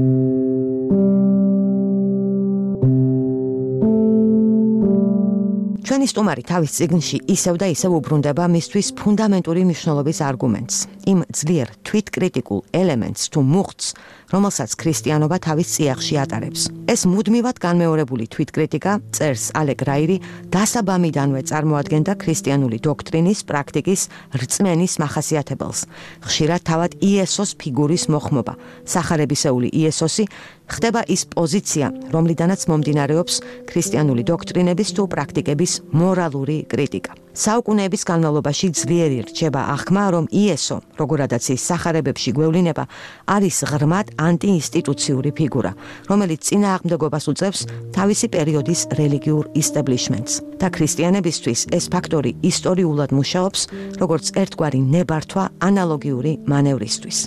ჩვენი სტუმარი თავის წიგნში ისევ და ისევ უბრუნდება მისთვის ფუნდამენტური მნიშვნელობის არგუმენტს, იმ ძლიერ თვითკრიტიკულ ელემენტს თუ მუხტს, რომელსაც ქრისტიანობა თავის წიაღში ატარებს. ეს მუდმივად განმეორებული თვითკრიტიკა, წერს ალეკ რაირი, დასაბამიდანვე წარმოადგენდა ქრისტიანული დოქტრინის, პრაქტიკის, რწმენის მახასიათებელს. ხშირად თავად იესოს ფიგურის მოხმობა, სახარებისეული იესოსი ხდება ის პოზიცია, რომლიდანაც მომდინარეობს ქრისტიანული დოქტრინების თუ პრაქტიკების მორალური კრიტიკა. საუკუნეების განმავლობაში ძლიერი რჩება აღქმა, რომ იესო, როგორადაც ის სახარებებში გვევლინება, არის ღრმად ანტიინსტიტუციური ფიგურა, რომელიც წინააღმდეგობას უწევს თავისი პერიოდის რელიგიურ ისტაბლიშმენტს. და ქრისტიანებისთვის ეს ფაქტორი ისტორიულად მუშაობს, როგორც ერთგვარი ნებართვა ანალოგიური მანევრისთვის.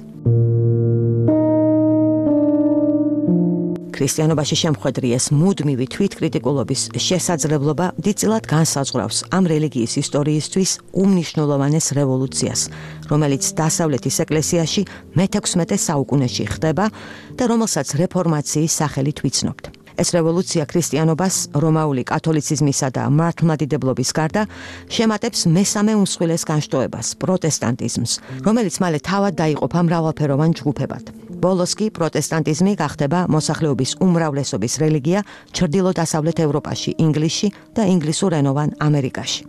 ქრისტიანობაში შემხვედრი ეს მუდმივი თვითკრიტიკულობის შესაძლებლობა დიდწილად განსაზღვრავს ამ რელიგიის ისტორიისთვის უმნიშვნელოვანეს რევოლუციას, რომელიც დასავლეთის ეკლესიაში მეთექვსმეტე საუკუნეში ხდება და რომელსაც რეფორმაციის სახელით ვიცნობთ. ეს რევოლუცია ქრისტიანობას რომაული კათოლიციზმისა და მართლმადიდებლობის გარდა შემატებს მესამე უმსხვილეს განშტოებას, პროტესტანტიზმს, რომელიც მალე თავად დაიყოფა მრავალფეროვან ჯგუფებად. ბოლოს კი პროტესტანტიზმი გახდება მოსახლეობის უმრავლესობის რელიგია ჩრდილო-დასავლეთ ევროპაში, ინგლისში და ინგლისურენოვან ამერიკაში.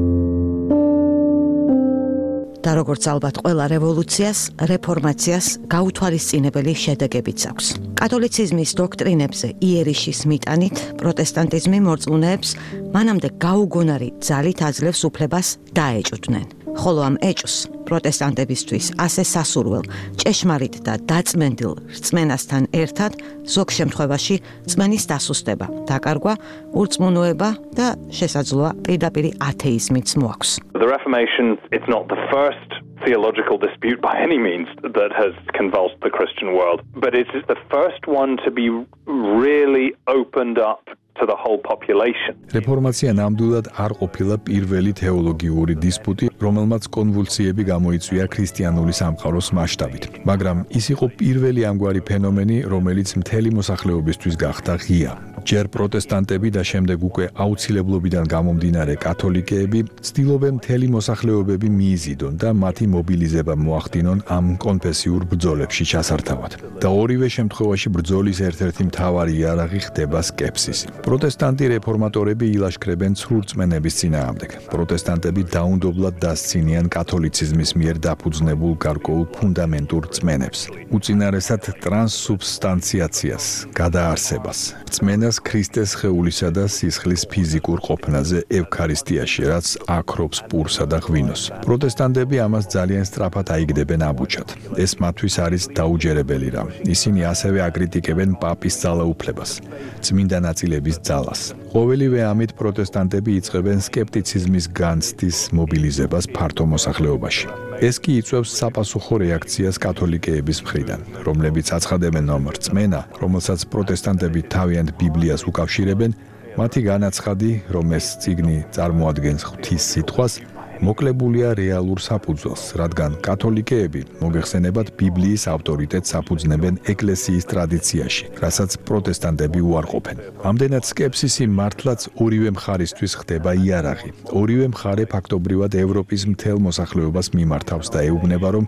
და როგორც ალბათ ყველა რევოლუციას, რეფორმაციას გაუთვალისწინებელი შედეგებიც აქვს. კათოლიციზმის დოქტრინებზე იერიშის მიტანით პროტესტანტიზმი მორწმუნეებს მანამდე გაუგონარი ძალით აძლევს უფლებას დაეჭვდნენ. ხოლო ამ ეჭვს პროტესტანტებისთვის ასე სასურველ, ჭეშმარიტ და დაწმენდილ რწმენასთან ერთად ზოგ შემთხვევაში რწმენის დასუსტება, დაკარგვა, ურწმუნოება და შესაძლოა პირდაპირი ათეიზმიც მოაქვს. The Reformation, it's not the first theological dispute by any means that has convulsed the Christian world, but it is the first one to be really opened up to the whole population. რეფორმაცია ნამდვილად არ ყოფილა პირველი თეოლოგიური დისპუტი, რომელმაც კონვულსიები გამოიწვია ქრისტიანული სამყაროს მასშტაბით, მაგრამ ის იყო პირველი ამგვარი ფენომენი, რომელიც მთელი მოსახლეობისთვის გახდა ღია. ჯერ პროტესტანტები და შემდეგ უკვე აუცილებლობიდან გამომდინარე კათოლიკეები ცდილობენ მთელი მოსახლეობები მიიზიდონ და მათი მობილიზება მოახდინონ ამ კონფესიურ ბრძოლებში ჩასართავად. და ორივე შემთხვევაში ბრძოლის ერთ-ერთი მთავარი იარაღი ხდება სკეპსისი. პროტესტანტი რეფორმატორები ილაშქრებენ ცრურწმენების წინააღმდეგ. პროტესტანტები დაუნდობლად დასცინიან კათოლიციზმის მიერ დაფუძნებულ გარკვეულ ფუნდამენტურ რწმენებს, უწინარესად ტრანსსუბსტანციაციას, გადაარსებას, რწმენას ქრისტეს სხეულისა და სისხლის ფიზიკურ ყოფნაზე ევქარისტიაში, რაც აქრობს პურსა და ღვინოს. პროტესტანტები ამას ძალიან სწრაფად აიგდებენ აბუჩად. ეს მათთვის არის დაუჯერებელი რამ. ისინი ასევე აკრიტიკებენ პაპის ძალაუფლებას, წმინდა ნაწილების ძალას. ყოველივე ამით პროტესტანტები იწყებენ სკეპტიციზმის განცდის მობილიზებას ფართო მოსახლეობაში. ეს კი იწვევს საპასუხო რეაქციას კათოლიკეების მხრიდან, რომლებიც აცხადებენ, რომ რწმენა, რომელსაც პროტესტანტები თავიანთ ბიბლიას უკავშირებენ, მათი განაცხადი, რომ ეს წიგნი წარმოადგენს ღვთის სიტყვას, მოკლებულია რეალურ საფუძველს, რადგან კათოლიკეები მოგეხსენებათ ბიბლიის ავტორიტეტს აფუძნებენ ეკლესიის ტრადიციაში, რასაც პროტესტანტები უარყოფენ. ამდენად სკეპსისი მართლაც ორივე მხარისთვის ხდება იარაღი. ორივე მხარე ფაქტობრივად ევროპის მთელ მოსახლეობას მიმართავს და ეუბნება, რომ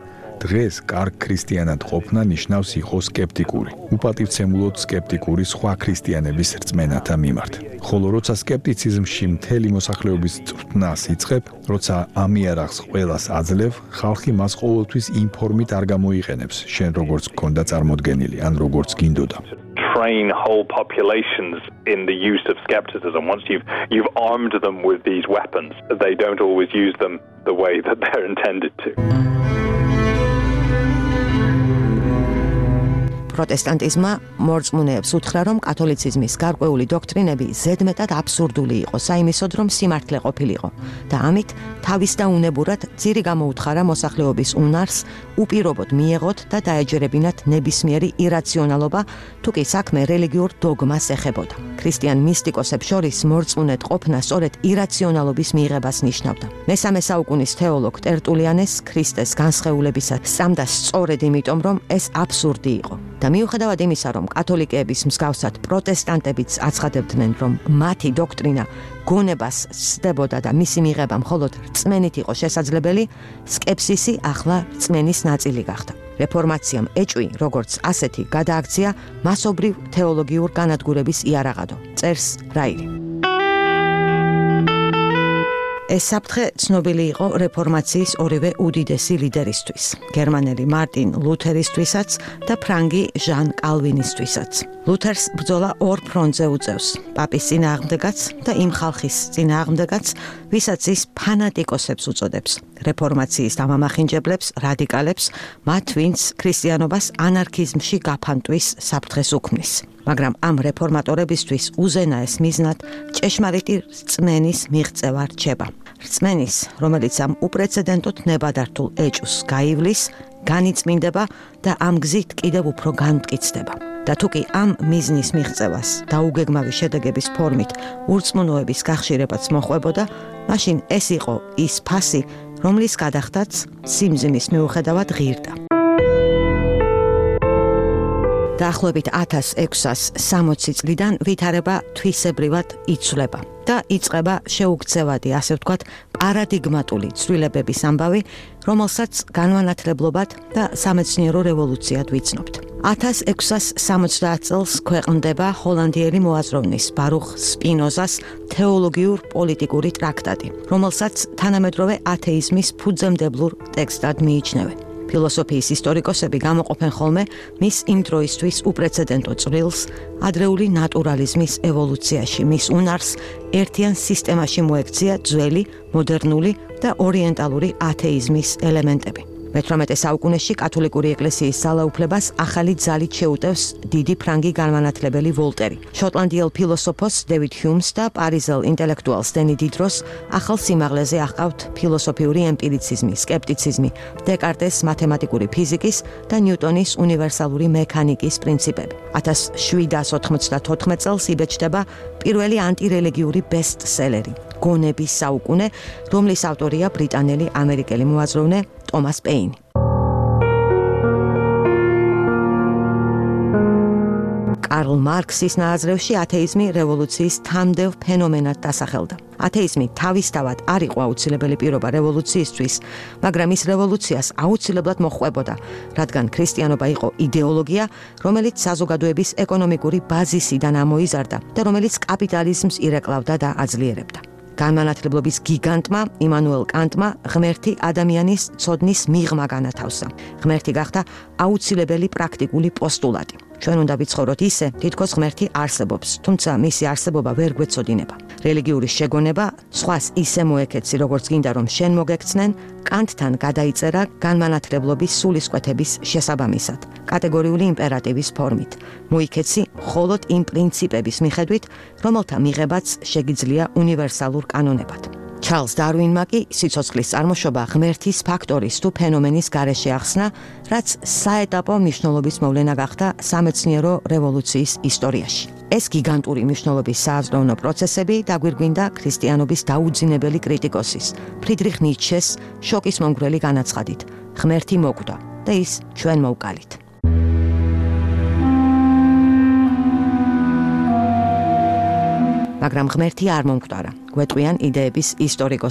დღეს კარგ ქრისტიანად ყოფნა ნიშნავს იყოს სკეპტიკური. უპატივცემულოდ სკეპტიკური სხვა ქრისტიანების რწმენათა მიმართ. ხოლო როცა სკეპტიციზმში მთელი მოსახლეობის წვრთნას იწყებ, როცა ამ იარაღს ყველას აძლევ, ხალხი მას ყოველთვის იმ ფორმით არ გამოიყენებს, შენ როგორც გქონდა წარმოდგენილი, ან როგორც გინდოდა. Train whole populations in the use of skepticism. Once you've you've armed them with these weapons, they don't always use them the way that they're intended to. პროტესტანტიზმმა მორწმუნეებს უთხრა, რომ კათოლიციზმის გარკვეული დოქტრინები ზედმეტად აბსურდული იყო, საიმისოდ, რომ სიმართლე ყოფილიყო და ამით თავის და უნებურად ძირი გამოუთხარა მოსახლეობის უნარს უპირობოდ მიეღოთ და დაეჯერებინათ ნებისმიერი ირაციონალობა, თუ კი საქმე რელიგიურ დოგმას ეხებოდა. ქრისტიან მისტიკოსებს შორის მორწმუნედ ყოფნა სწორედ ირაციონალობის მიღებას ნიშნავდა. მესამე საუკუნის თეოლოგ ტერტულიანეს ქრისტეს განსხეულებისა სწამდა სწორედ იმიტომ, რომ ეს აბსურდი იყო. და მიუხედავად იმისა, რომ კათოლიკეების მსგავსად პროტესტანტებიც აცხადებდნენ, რომ მათი დოქტრინა გონებას სდებოდა და მისი მიღება მხოლოდ რწმენით იყო შესაძლებელი, სკეპსისი ახლა რწმენის ნაწილი გახდა. რეფორმაციამ ეჭვი, როგორც ასეთი, გადააქცია მასობრივ თეოლოგიურ განადგურების იარაღადო. წერს რაირი. ეს საფრთხე ცნობილი იყო რეფორმაციის ორივე უდიდესი ლიდერისთვის, გერმანელი მარტინ ლუთერისთვისაც და ფრანგი ჟან კალვინისთვისაც. ლუთერს ბრძოლა ორ ფრონტზე უწევს, პაპის წინააღმდეგაც და იმ ხალხის წინააღმდეგაც, ვისაც ის ფანატიკოსებს უწოდებს, რეფორმაციის დამამახინჯებლებს, რადიკალებს, მათ ვინც ქრისტიანობას ანარქიზმში გაფანტვის საფრთხეს უქმნის. მაგრამ ამ რეფორმატორებისთვის უზენაეს მიზნად ჭეშმარიტი რწმენის მიღწევა რჩება. რწმენის, რომელიც ამ უპრეცედენტოდ ნებადართულ ეჭვს გაივლის, განიწმინდება და ამ გზით კიდევ უფრო განმტკიცდება. და თუ კი ამ მიზნის მიღწევას დაუგეგმავი შედეგების ფორმით ურწმუნოების გახშირებაც მოხვებოდა, მაშინ ეს იყო ის ფასი, რომლის გადახდაც სიმძიმის მიუხედავად ღირდა. დაახლოებით ათას ექვსას სამოცი წლიდან ვითარება თვისებრივად იცვლება და იწყება შეუქცევადი, ასე ვთქვათ, პარადიგმატული ცვლილებების ამბავი, რომელსაც განმანათლებლობად და სამეცნიერო რევოლუციად ვიცნობთ. ათას ექვსას სამოცდაათ წელს ქვეყნდება ჰოლანდიელი მოაზროვნის ბარუხ სპინოზას თეოლოგიურ-პოლიტიკური ტრაქტატი, რომელსაც თანამედროვე ათეიზმის ფუძემდებლურ ტექსტად მიიჩნევენ. ფილოსოფიის ისტორიკოსები გამოყოფენ ხოლმე მის იმ დროისთვის უპრეცედენტო წვლილს ადრეული ნატურალიზმის ევოლუციაში, მის უნარს ერთიან სისტემაში მოექცია ძველი, მოდერნული და ორიენტალური ათეიზმის ელემენტები. მეთვრამეტე საუკუნეში კათოლიკური ეკლესიის ძალაუფლებას ახალი ძალით შეუტევს დიდი ფრანგი განმანათლებელი ვოლტერი. შოტლანდიელ ფილოსოფოს დევიდ ჰიუმს და პარიზელ ინტელექტუალს დენი დიდროს ახალ სიმაღლეზე აჰყავთ ფილოსოფიური ემპირიციზმი, სკეპტიციზმი, დეკარტეს მათემატიკური ფიზიკის და ნიუტონის უნივერსალური მექანიკის პრინციპები. ათას შვიდას ოთხმოცდათოთხმეტ წელს იბეჭდება პირველი ანტირელიგიური ბესტსელერი, გონების საუკუნე, რომლის ავტორია ბრიტანელი ამერიკელი მოაზროვნე ტომას პეინი. კარლ მარქსის ნაზრებში ათეიზმი რევოლუციის თამდევ ფენომენად დასახელდა. ათეიზმი თავისთავად არ იყო აუცილებელი პირობა რევოლუციისთვის, მაგრამ ის რევოლუციას აუცილებლად მოჰყვებოდა, რადგან ქრისტიანობა იყო იდეოლოგია, რომელიც საზოგადოების ეკონომიკური ბაზისიდან ამოიზარდა და რომელიც კაპიტალიზმს ირეკლავდა და აძლიერებდა. განმანათლებლობის გიგანტმა იმანუელ კანტმა ღმერთი ადამიანის ცოდნის მიღმა განათავსა. ღმერთი გახდა აუცილებელი პრაქტიკული პოსტულატი. ჩვენ უნდა ვიცხოვროთ ისე, თითქოს ღმერთი არსებობს, თუმცა მისი არსებობა ვერ გვეცოდინება. რელიგიური შეგონება სხვას ისე მოეკეცი, როგორც გინდა რომ შენ მოგექცნენ, კანტთან გადაიწერა განმანათლებლობის სულისკვეთების შესაბამისად, კატეგორიული იმპერატივის ფორმით. მოიქეცი მხოლოდ იმ პრინციპების მიხედვით, რომელთა მიღებაც შეგიძლია უნივერსალურ კანონებად. ჩარლზ დარვინმა კი სიცოცხლის წარმოშობა ღმერთის ფაქტორის თუ ფენომენის გარეშე ახსნა, რაც საეტაპო მნიშვნელობის მოვლენა გახდა სამეცნიერო რევოლუციის ისტორიაში. ეს გიგანტური მნიშვნელობის სააზროვნო პროცესები დაგვირგვინდა ქრისტიანობის დაუძინებელი კრიტიკოსის, ფრიდრიხ ნიცშეს შოკის მომგვრელი განაცხადით: ღმერთი მოკვდა და ის ჩვენ მოვკალით. მაგრამ ღმერთი არ მომკვდარა, გვეტყვიან იდეების ისტორიკოსები.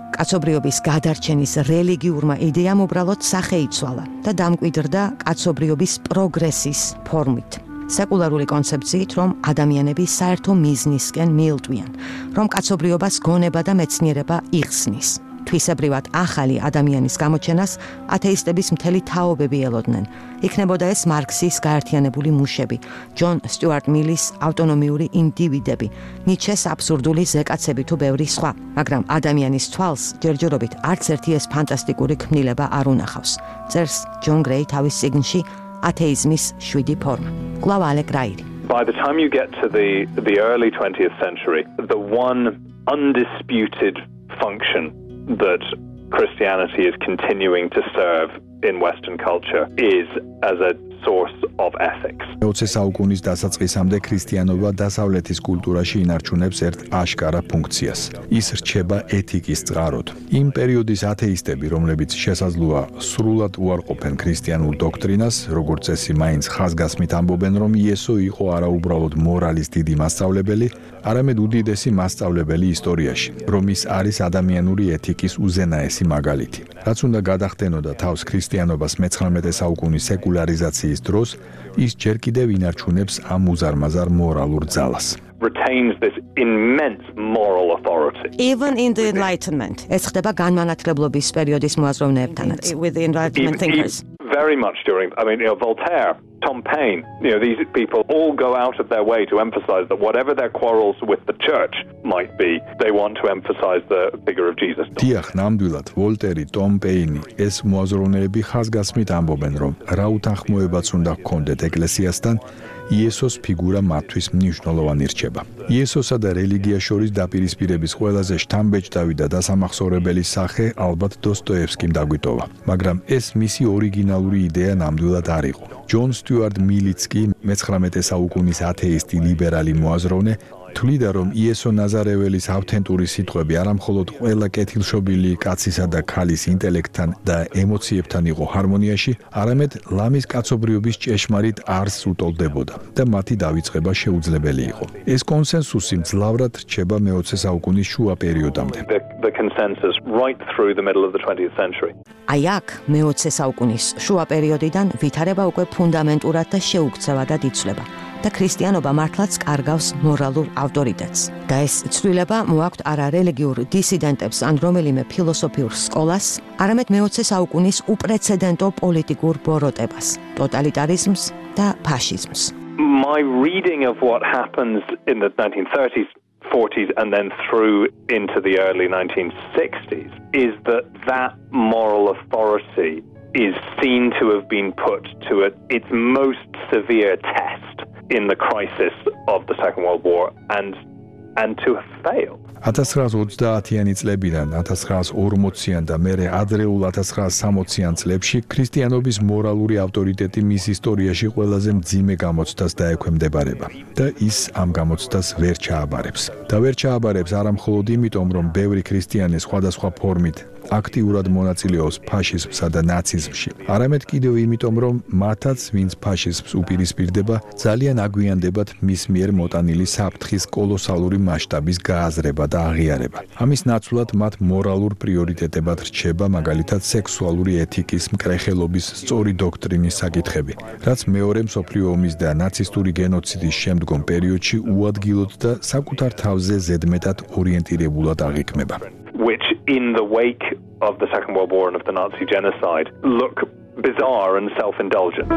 კაცობრიობის გადარჩენის რელიგიურმა იდეამ უბრალოდ სახე იცვალა და დამკვიდრდა კაცობრიობის პროგრესის ფორმით. სეკულარული კონცეფციით, რომ ადამიანები საერთო მიზნისკენ მიილტვიან, რომ კაცობრიობას გონება და მეცნიერება იხსნის. თვისებრივად ახალი ადამიანის გამოჩენას ათეისტების მთელი თაობები ელოდნენ. იქნებოდა ეს მარქსის გაერთიანებული მუშები, ჯონ სტიუარტ მილის ავტონომიური ინდივიდები, ნიჩეს აბსურდული ზეკაცები თუ ბევრი სხვა, მაგრამ ადამიანის თვალს ჯერჯერობით არც ერთი ეს ფანტასტიკური ქმნილება არ უნახავს. წერს ჯონ გრეი თავის წიგნში ათეიზმის შვიდი ფორმა. კვლავ ალეკ რაირი. By the time you get to the, the early twentieth century, the one undisputed function that Christianity is continuing to serve in Western culture is as a source of ethics. მეოცე საუკუნის დასაწყისამდე ქრისტიანობა დასავლეთის კულტურაში ინარჩუნებს ერთ აშკარა ფუნქციას. ის რჩება ეთიკის წყაროდ. იმ პერიოდის ათეისტები, რომლებიც შესაძლოა სრულად უარყოფენ ქრისტიანულ დოქტრინას, როგორც წესი მაინც ხაზგასმით ამბობენ, რომ იესო იყო არა უბრალოდ მორალის დიდი მასწავლებელი, არამედ უდიდესი მასწავლებელი ისტორიაში, რომ ის არის ადამიანური ეთიკის უზენაესი მაგალითი. რაც უნდა გადახდენოდა თავს ქრისტიანობას მეცხრამეტე საუკუნის სეკულარიზაციის დროს, ის ჯერ კიდევ ინარჩუნებს ამ უზარმაზარ მორალურ ძალას. Retains this immense moral authority. Even in the Enlightenment, ეს ხდება განმანათლებლობის პერიოდის მოაზროვნეებთანაც, with the Enlightenment thinkers. Very much during, I mean, you know, Voltaire, Tom Paine, you know, these people all go out of their way to emphasize that whatever their quarrels with the church might be, they want to emphasize the figure of Jesus. დიახ, ნამდვილად, ვოლტერი, ტომ პეინი, ეს მოაზროვნეები ხაზგასმით ამბობენ, რომ რა უთანხმოებაც უნდა ჰქონდეთ ეკლესიასთან, იესოს ფიგურა მათთვის მნიშვნელოვანი რჩება. იესოსა და რელიგიას შორის დაპირისპირების ყველაზე შთამბეჭდავი და დასამახსოვრებელი სახე ალბათ დოსტოევსკიმ დაგვიტოვა, მაგრამ ეს მისი ორიგინალური იდეა ნამდვილად არ იყო. ჯონ სტიუარტ მილიც კი, მეცხრამეტე საუკუნის ათეისტი ლიბერალი მოაზროვნე, თვლიდა, რომ იესო ნაზარეველის ავთენტური სიტყვები არამხოლოდ ყველა კეთილშობილი კაცისა და ქალის ინტელექტთან და ემოციებთან იყო ჰარმონიაში, არამედ ლამის კაცობრიობის ჭეშმარიტ არსს უტოლდებოდა და მათი დავიწყება შეუძლებელი იყო. ეს კონსენსუსი მძლავრად რჩება მეოცე საუკუნის შუა პერიოდამდე. The, the consensus right through the middle of the twentieth century. აი აქ მეოცე საუკუნის შუა პერიოდიდან ვითარება უკვე ფუნდამენტურად და შეუქცევადად იცვლება. და ქრისტიანობა მართლაც კარგავს მორალურ ავტორიტეტს. და ეს ცვლილება მოაქვთ არა რელიგიურ დისიდენტებს ან რომელიმე ფილოსოფიურ სკოლას, არამედ მეოცე საუკუნის უპრეცედენტო პოლიტიკურ ბოროტებას, ტოტალიტარიზმს და ფაშიზმს. My reading of what happens in the nineteen thirties, forties and then through into the early nineteen sixties is that that moral authority is seen to have been put to a, its most severe test in the crisis of the Second World War and and to have failed. ათას ცხრაას ოცდაათიანი წლებიდან ათას ცხრაას ორმოციან და მერე ადრეულ ათას ცხრაას სამოციან წლებში ქრისტიანობის მორალური ავტორიტეტი მის ისტორიაში ყველაზე მძიმე გამოცდას დაექვემდებარება და ის ამ გამოცდას ვერ ჩააბარებს. და ვერ ჩააბარებს არა მხოლოდ იმიტომ, რომ ბევრი ქრისტიანი სხვადასხვა ფორმით აქტიურად მონაწილეობს ფაშიზმსა და ნაციზმში, არამედ კიდევ იმიტომ, რომ მათაც, ვინც ფაშიზმს უპირისპირდება, ძალიან აგვიანდებათ მის მიერ მოტანილი საფრთხის კოლოსალური მასშტაბის გააზრება და აღიარება. ამის ნაცვლად მათ მორალურ პრიორიტეტებად რჩება მაგალითად სექსუალური ეთიკის მკრეხელობის სწორი დოქტრინის საკითხები, რაც მეორე მსოფლიო ომის და ნაცისტური გენოციდის შემდგომ პერიოდში უადგილოდ და საკუთარ თავზე ზედმეტად ორიენტირებულად აღიქმება. Which in the wake of the Second World War and of the Nazi genocide look bizarre and self-indulgent.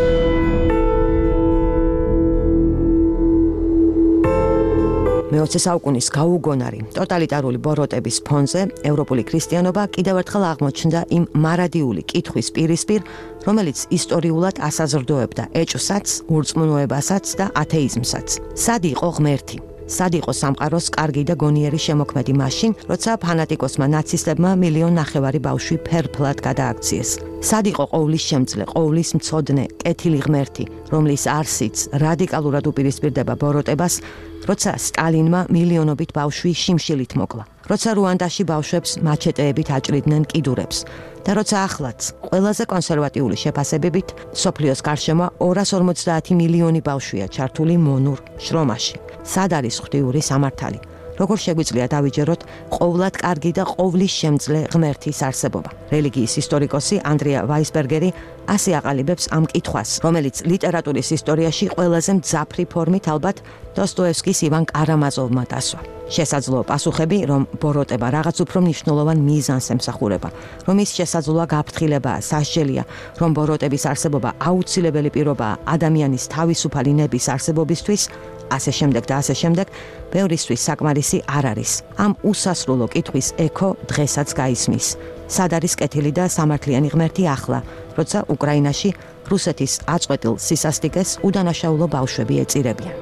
მეოცე საუკუნის გაუგონარი ტოტალიტარული ბოროტების ფონზე ევროპული ქრისტიანობა კიდევ ერთხელ აღმოჩნდა იმ მარადიული კითხვის პირისპირ, რომელიც ისტორიულად ასაზრდოებდა ეჭვსაც, ურწმუნოებასაც და ათეიზმსაც. სად იყო ღმერთი? სად იყო სამყაროს კარგი და გონიერი შემოქმედი მაშინ, როცა ფანატიკოსმა ნაცისტებმა მილიონ ნახევარი ბავშვი ფერფლად გადააქციეს? სად იყო ყოვლის შემძლე, ყოვლის მცოდნე, კეთილი ღმერთი, რომლის არსიც რადიკალურად უპირისპირდება ბოროტებას, როცა სტალინმა მილიონობით ბავშვი შიმშილით მოკლა, როცა რუანდაში ბავშვებს მაჩეტეებით აჭრიდნენ კიდურებს და როცა ახლაც ყველაზე კონსერვატიული შეფასებებით სოფლიოს გარშემო ორას ორმოცდაათი მილიონი ბავშვია ჩართული მონურ შრომაში. სად არის ღვთიური სამართალი? როგორ შეგვიძლია დავიჯეროთ ყოვლად კარგი და ყოვლის შემძლე ღმერთის არსებობა? რელიგიის ისტორიკოსი ანდრია ვაისბერგერი ასე აყალიბებს ამ კითხვას, რომელიც ლიტერატურის ისტორიაში ყველაზე მძაფრი ფორმით ალბათ დოსტოევსკის ივან კარამაზოვმა დასვა. შესაძლოა პასუხები, რომ ბოროტება რაღაც უფრო მნიშვნელოვან მიზანს ემსახურება, რომ ის შესაძლოა გაფრთხილებაა, სასჯელია, რომ ბოროტების არსებობა აუცილებელი პირობაა ადამიანის თავისუფალი ნების არსებობისთვის, ასე შემდეგ და ასე შემდეგ, ბევრისთვის საკმარისი არ არის. ამ უსასრულო კითხვის ექო დღესაც გაისმის. სად არის კეთილი და სამართლიანი ღმერთი ახლა, როცა უკრაინაში რუსეთის აწყვეტილ სისასტიკეს უდანაშაულო ბავშვები ეწირებიან.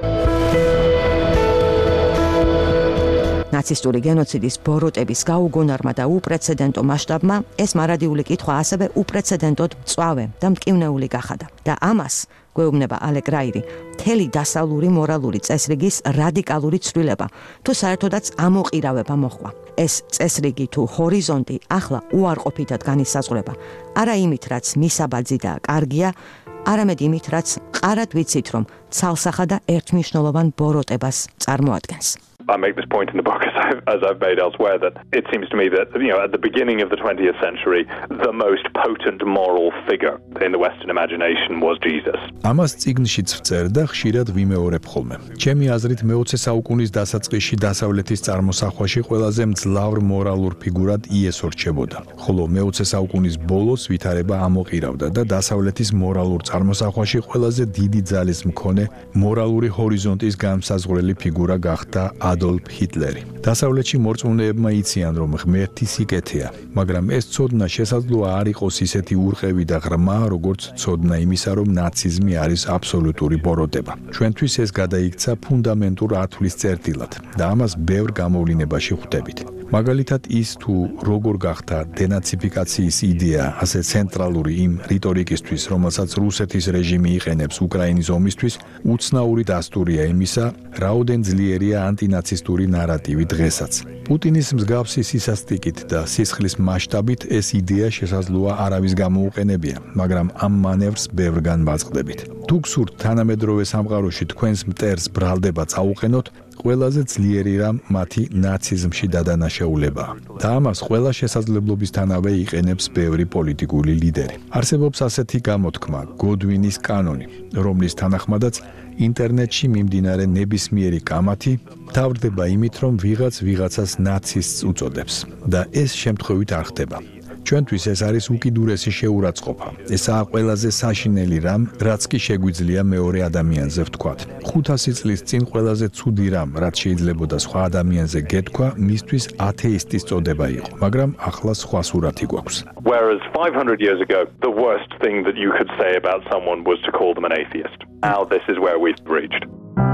ნაცისტური გენოციდის ბოროტების გაუგონარმა და უპრეცედენტო მასშტაბმა ეს მარადიული კითხვა ასევე უპრეცედენტოდ მწვავე და მტკივნეული გახადა. და ამას გვეუბნება ალეკ რაირი, მთელი დასავლური მორალური წესრიგის რადიკალური ცვლილება, თუ საერთოდაც ამოყირავება მოხდა. ეს წესრიგი თუ ჰორიზონტი ახლა უარყოფითად განისაზღვრება, არა იმით, რაც მისაბაძი და კარგია, არამედ იმით, რაც მყარად ვიცით, რომ ცალსახა და ერთმნიშვნელოვან ბოროტებას წარმოადგენს. I make this point in the book, as I've, as I've made elsewhere, that it seems to me that, you know, at the beginning of the twentieth century, the most potent moral figure in the Western imagination was Jesus. ამას წიგნშიც ვწერ და ხშირად ვიმეორებ ხოლმე. ჩემი აზრით, მეოცე საუკუნის დასაწყისში დასავლეთის წარმოსახვაში ყველაზე მძლავრ მორალურ ფიგურად იესო რჩებოდა, ხოლო მეოცე საუკუნის ბოლოს ვითარება ამოყირავდა და დასავლეთის მორალურ წარმოსახვაში ყველაზე დიდი ძალის მქონე მორალური ჰორიზონტის განმსაზღვრელი ფიგურა გახდა ადოლფ ჰიტლერი. დასავლეთში მორწმუნეებმა იციან, რომ ღმერთი სიკეთეა, მაგრამ ეს ცოდნა შესაძლოა არ იყოს ისეთი ურყევი და ღრმა, როგორც ცოდნა იმისა, რომ ნაციზმი არის აბსოლუტური ბოროტება. ჩვენთვის ეს გადაიქცა ფუნდამენტურ ათვლის წერტილად და ამას ბევრ გამოვლინებაში ხვდებით. მაგალითად ის თუ როგორ გახდა დენაციფიკაციის იდეა ასე ცენტრალური იმ რიტორიკისთვის, რომელსაც რუსეთის რეჟიმი იყენებს უკრაინის ომისთვის, უცნაური დასტურია იმისა, რაოდენ ძლიერია ანტინაცისტური ნარატივი დღესაც. პუტინის მსგავსი სისასტიკით და სისხლის მასშტაბით ეს იდეა შესაძლოა არავის გამოუყენებია, მაგრამ ამ მანევრს ბევრგან ვაწყდებით. თუ გსურთ თანამედროვე სამყაროში თქვენს მტერს ბრალდება წაუყენოთ, ყველაზე ძლიერი რამ მათი ნაციზმში დადანაშაულებაა. და ამას ყველა შესაძლებლობისთანავე იყენებს ბევრი პოლიტიკური ლიდერი. არსებობს ასეთი გამოთქმა, გოდვინის კანონი, რომლის თანახმადაც ინტერნეტში მიმდინარე ნებისმიერი კამათი თავდება იმით, რომ ვიღაც ვიღაცას ნაცისტს უწოდებს და ეს შემთხვევით არ ხდება. ჩვენთვის ეს არის უკიდურესი შეურაცხყოფა. ესაა ყველაზე საშინელი რამ, რაც კი შეგვიძლია მეორე ადამიანზე ვთქვათ. ხუთასი წლის წინ ყველაზე ცუდი რამ, რაც შეიძლებოდა სხვა ადამიანზე გეთქვა, მისთვის ათეისტის წოდება იყო, მაგრამ ახლა სხვა სურათი გვაქვს. Whereas five hundred years ago, the worst thing that you could say about someone was to call them an atheist. Now this is where we've reached.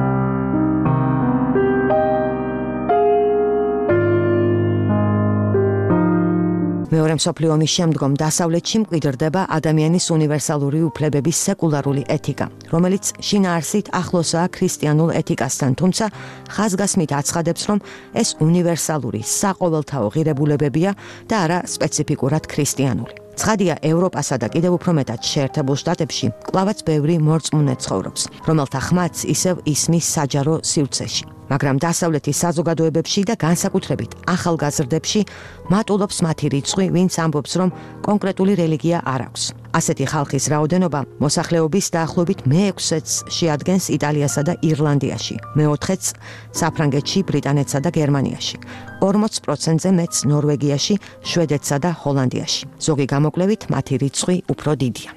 მეორე მსოფლიო ომის შემდგომ დასავლეთში მკვიდრდება ადამიანის უნივერსალური უფლებების სეკულარული ეთიკა, რომელიც შინაარსით ახლოსაა ქრისტიანულ ეთიკასთან, თუმცა ხაზგასმით აცხადებს, რომ ეს უნივერსალური საყოველთაო ღირებულებებია და არა სპეციფიკურად ქრისტიანული. ცხადია, ევროპასა და კიდევ უფრო მეტად შეერთებულ შტატებში კვლავაც ბევრი მორწმუნე ცხოვრობს, რომელთა ხმაც ისევ ისმის საჯარო სივრცეში. მაგრამ დასავლეთის საზოგადოებებში და განსაკუთრებით ახალგაზრდებში მატულობს მათი რიცხვი, ვინც ამბობს, რომ კონკრეტული რელიგია არ აქვს. ასეთი ხალხის რაოდენობა მოსახლეობის დაახლოებით მეექვსეც შეადგენს იტალიასა და ირლანდიაში, მეოთხეც საფრანგეთში, ბრიტანეთსა და გერმანიაში, ორმოც პროცენტზე მეც ნორვეგიაში, შვედეთსა და ჰოლანდიაში. ზოგი გამოკვლევით მათი რიცხვი უფრო დიდია.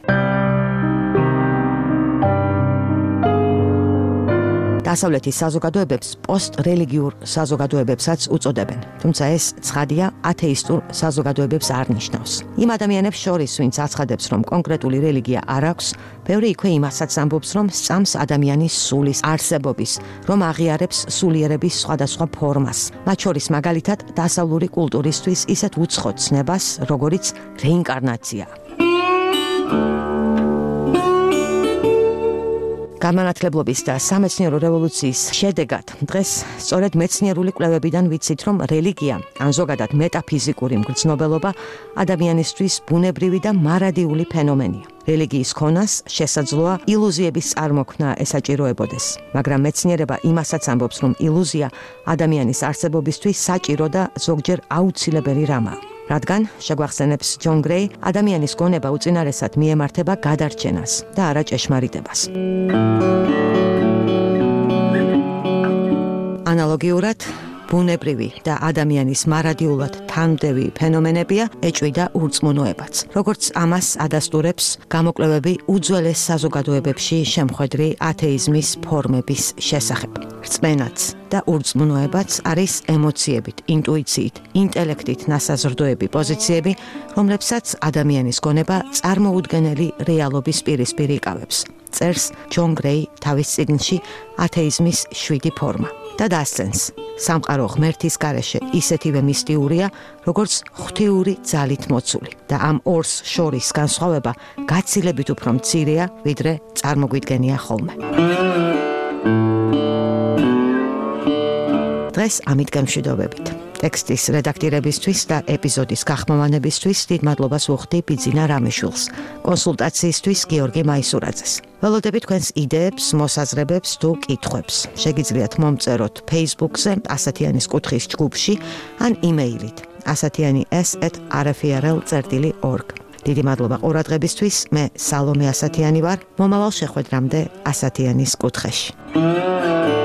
დასავლეთის საზოგადოებებს პოსტ-რელიგიურ საზოგადოებებსაც უწოდებენ, თუმცა ეს ცხადია ათეისტურ საზოგადოებებს არ ნიშნავს. იმ ადამიანებს შორის, ვინც აცხადებს, რომ კონკრეტული რელიგია არ აქვს, ბევრი იქვე იმასაც ამბობს, რომ სწამს ადამიანის სულის არსებობის, რომ აღიარებს სულიერების სხვადასხვა ფორმას, მათ შორის მაგალითად დასავლური კულტურისთვის ისეთ უცხო ცნებას, როგორიც რეინკარნაცია. გამანათლებლობის და სამეცნიერო რევოლუციის შედეგად დღეს სწორედ მეცნიერული კვლევებიდან ვიცით, რომ რელიგია ან ზოგადად მეტაფიზიკური მგრძნობელობა ადამიანისთვის ბუნებრივი და მარადიული ფენომენია. რელიგიის ქონას შესაძლოა ილუზიების წარმოქმნა ესაჭიროებოდეს, მაგრამ მეცნიერება იმასაც ამბობს, რომ ილუზია ადამიანის არსებობისთვის საჭირო და ზოგჯერ აუცილებელი რამაა. რადგან შეგვახსენებს ჯონ გრეი, ადამიანის გონება უწინარესად მიემართება გადარჩენას და არა ჭეშმარიტებას. ანალოგიურად, ბუნებრივი და ადამიანის მარადიულად თანმდევი ფენომენებია ეჭვი და ურწმუნოებაც. როგორც ამას ადასტურებს გამოკვლევები უძველეს საზოგადოებებში შემხვედრი ათეიზმის ფორმების შესახებ. რწმენაც და ურწმუნოებაც არის ემოციებით, ინტუიციით, ინტელექტით ნასაზრდოები პოზიციები, რომლებსაც ადამიანის გონება წარმოუდგენელი რეალობის პირისპირ იკავებს. წერს ჯონ გრეი თავის წიგნში ათეიზმის შვიდი ფორმა და დასცენს. სამყარო ღმერთის გარეშე ისეთივე მისტიურია, როგორც ღვთიური ძალით მოცული და ამ ორს შორის განსხვავება გაცილებით უფრო მცირეა, ვიდრე წარმოგვიდგენია ხოლმე. დღეს ამით გემშვიდობებით. ტექსტის რედაქტირებისთვის და ეპიზოდის გახმოვანებისთვის დიდ მადლობას ვუხდი ბიძინა რამიშვილს, კონსულტაციისთვის გიორგი მაისურაძეს. ველოდებით თქვენს იდეებს, მოსაზრებებს თუ კითხვებს. შეგიძლიათ მომწეროთ Facebook-ზე, ასათიანის კუთხის ჯგუფში ან იმეილით ასათიანი s at r f r l dot org. დიდი მადლობა ყურადღებისთვის. მე სალომე ასათიანი ვარ. მომავალ შეხვედრამდე ასათიანის კუთხეში.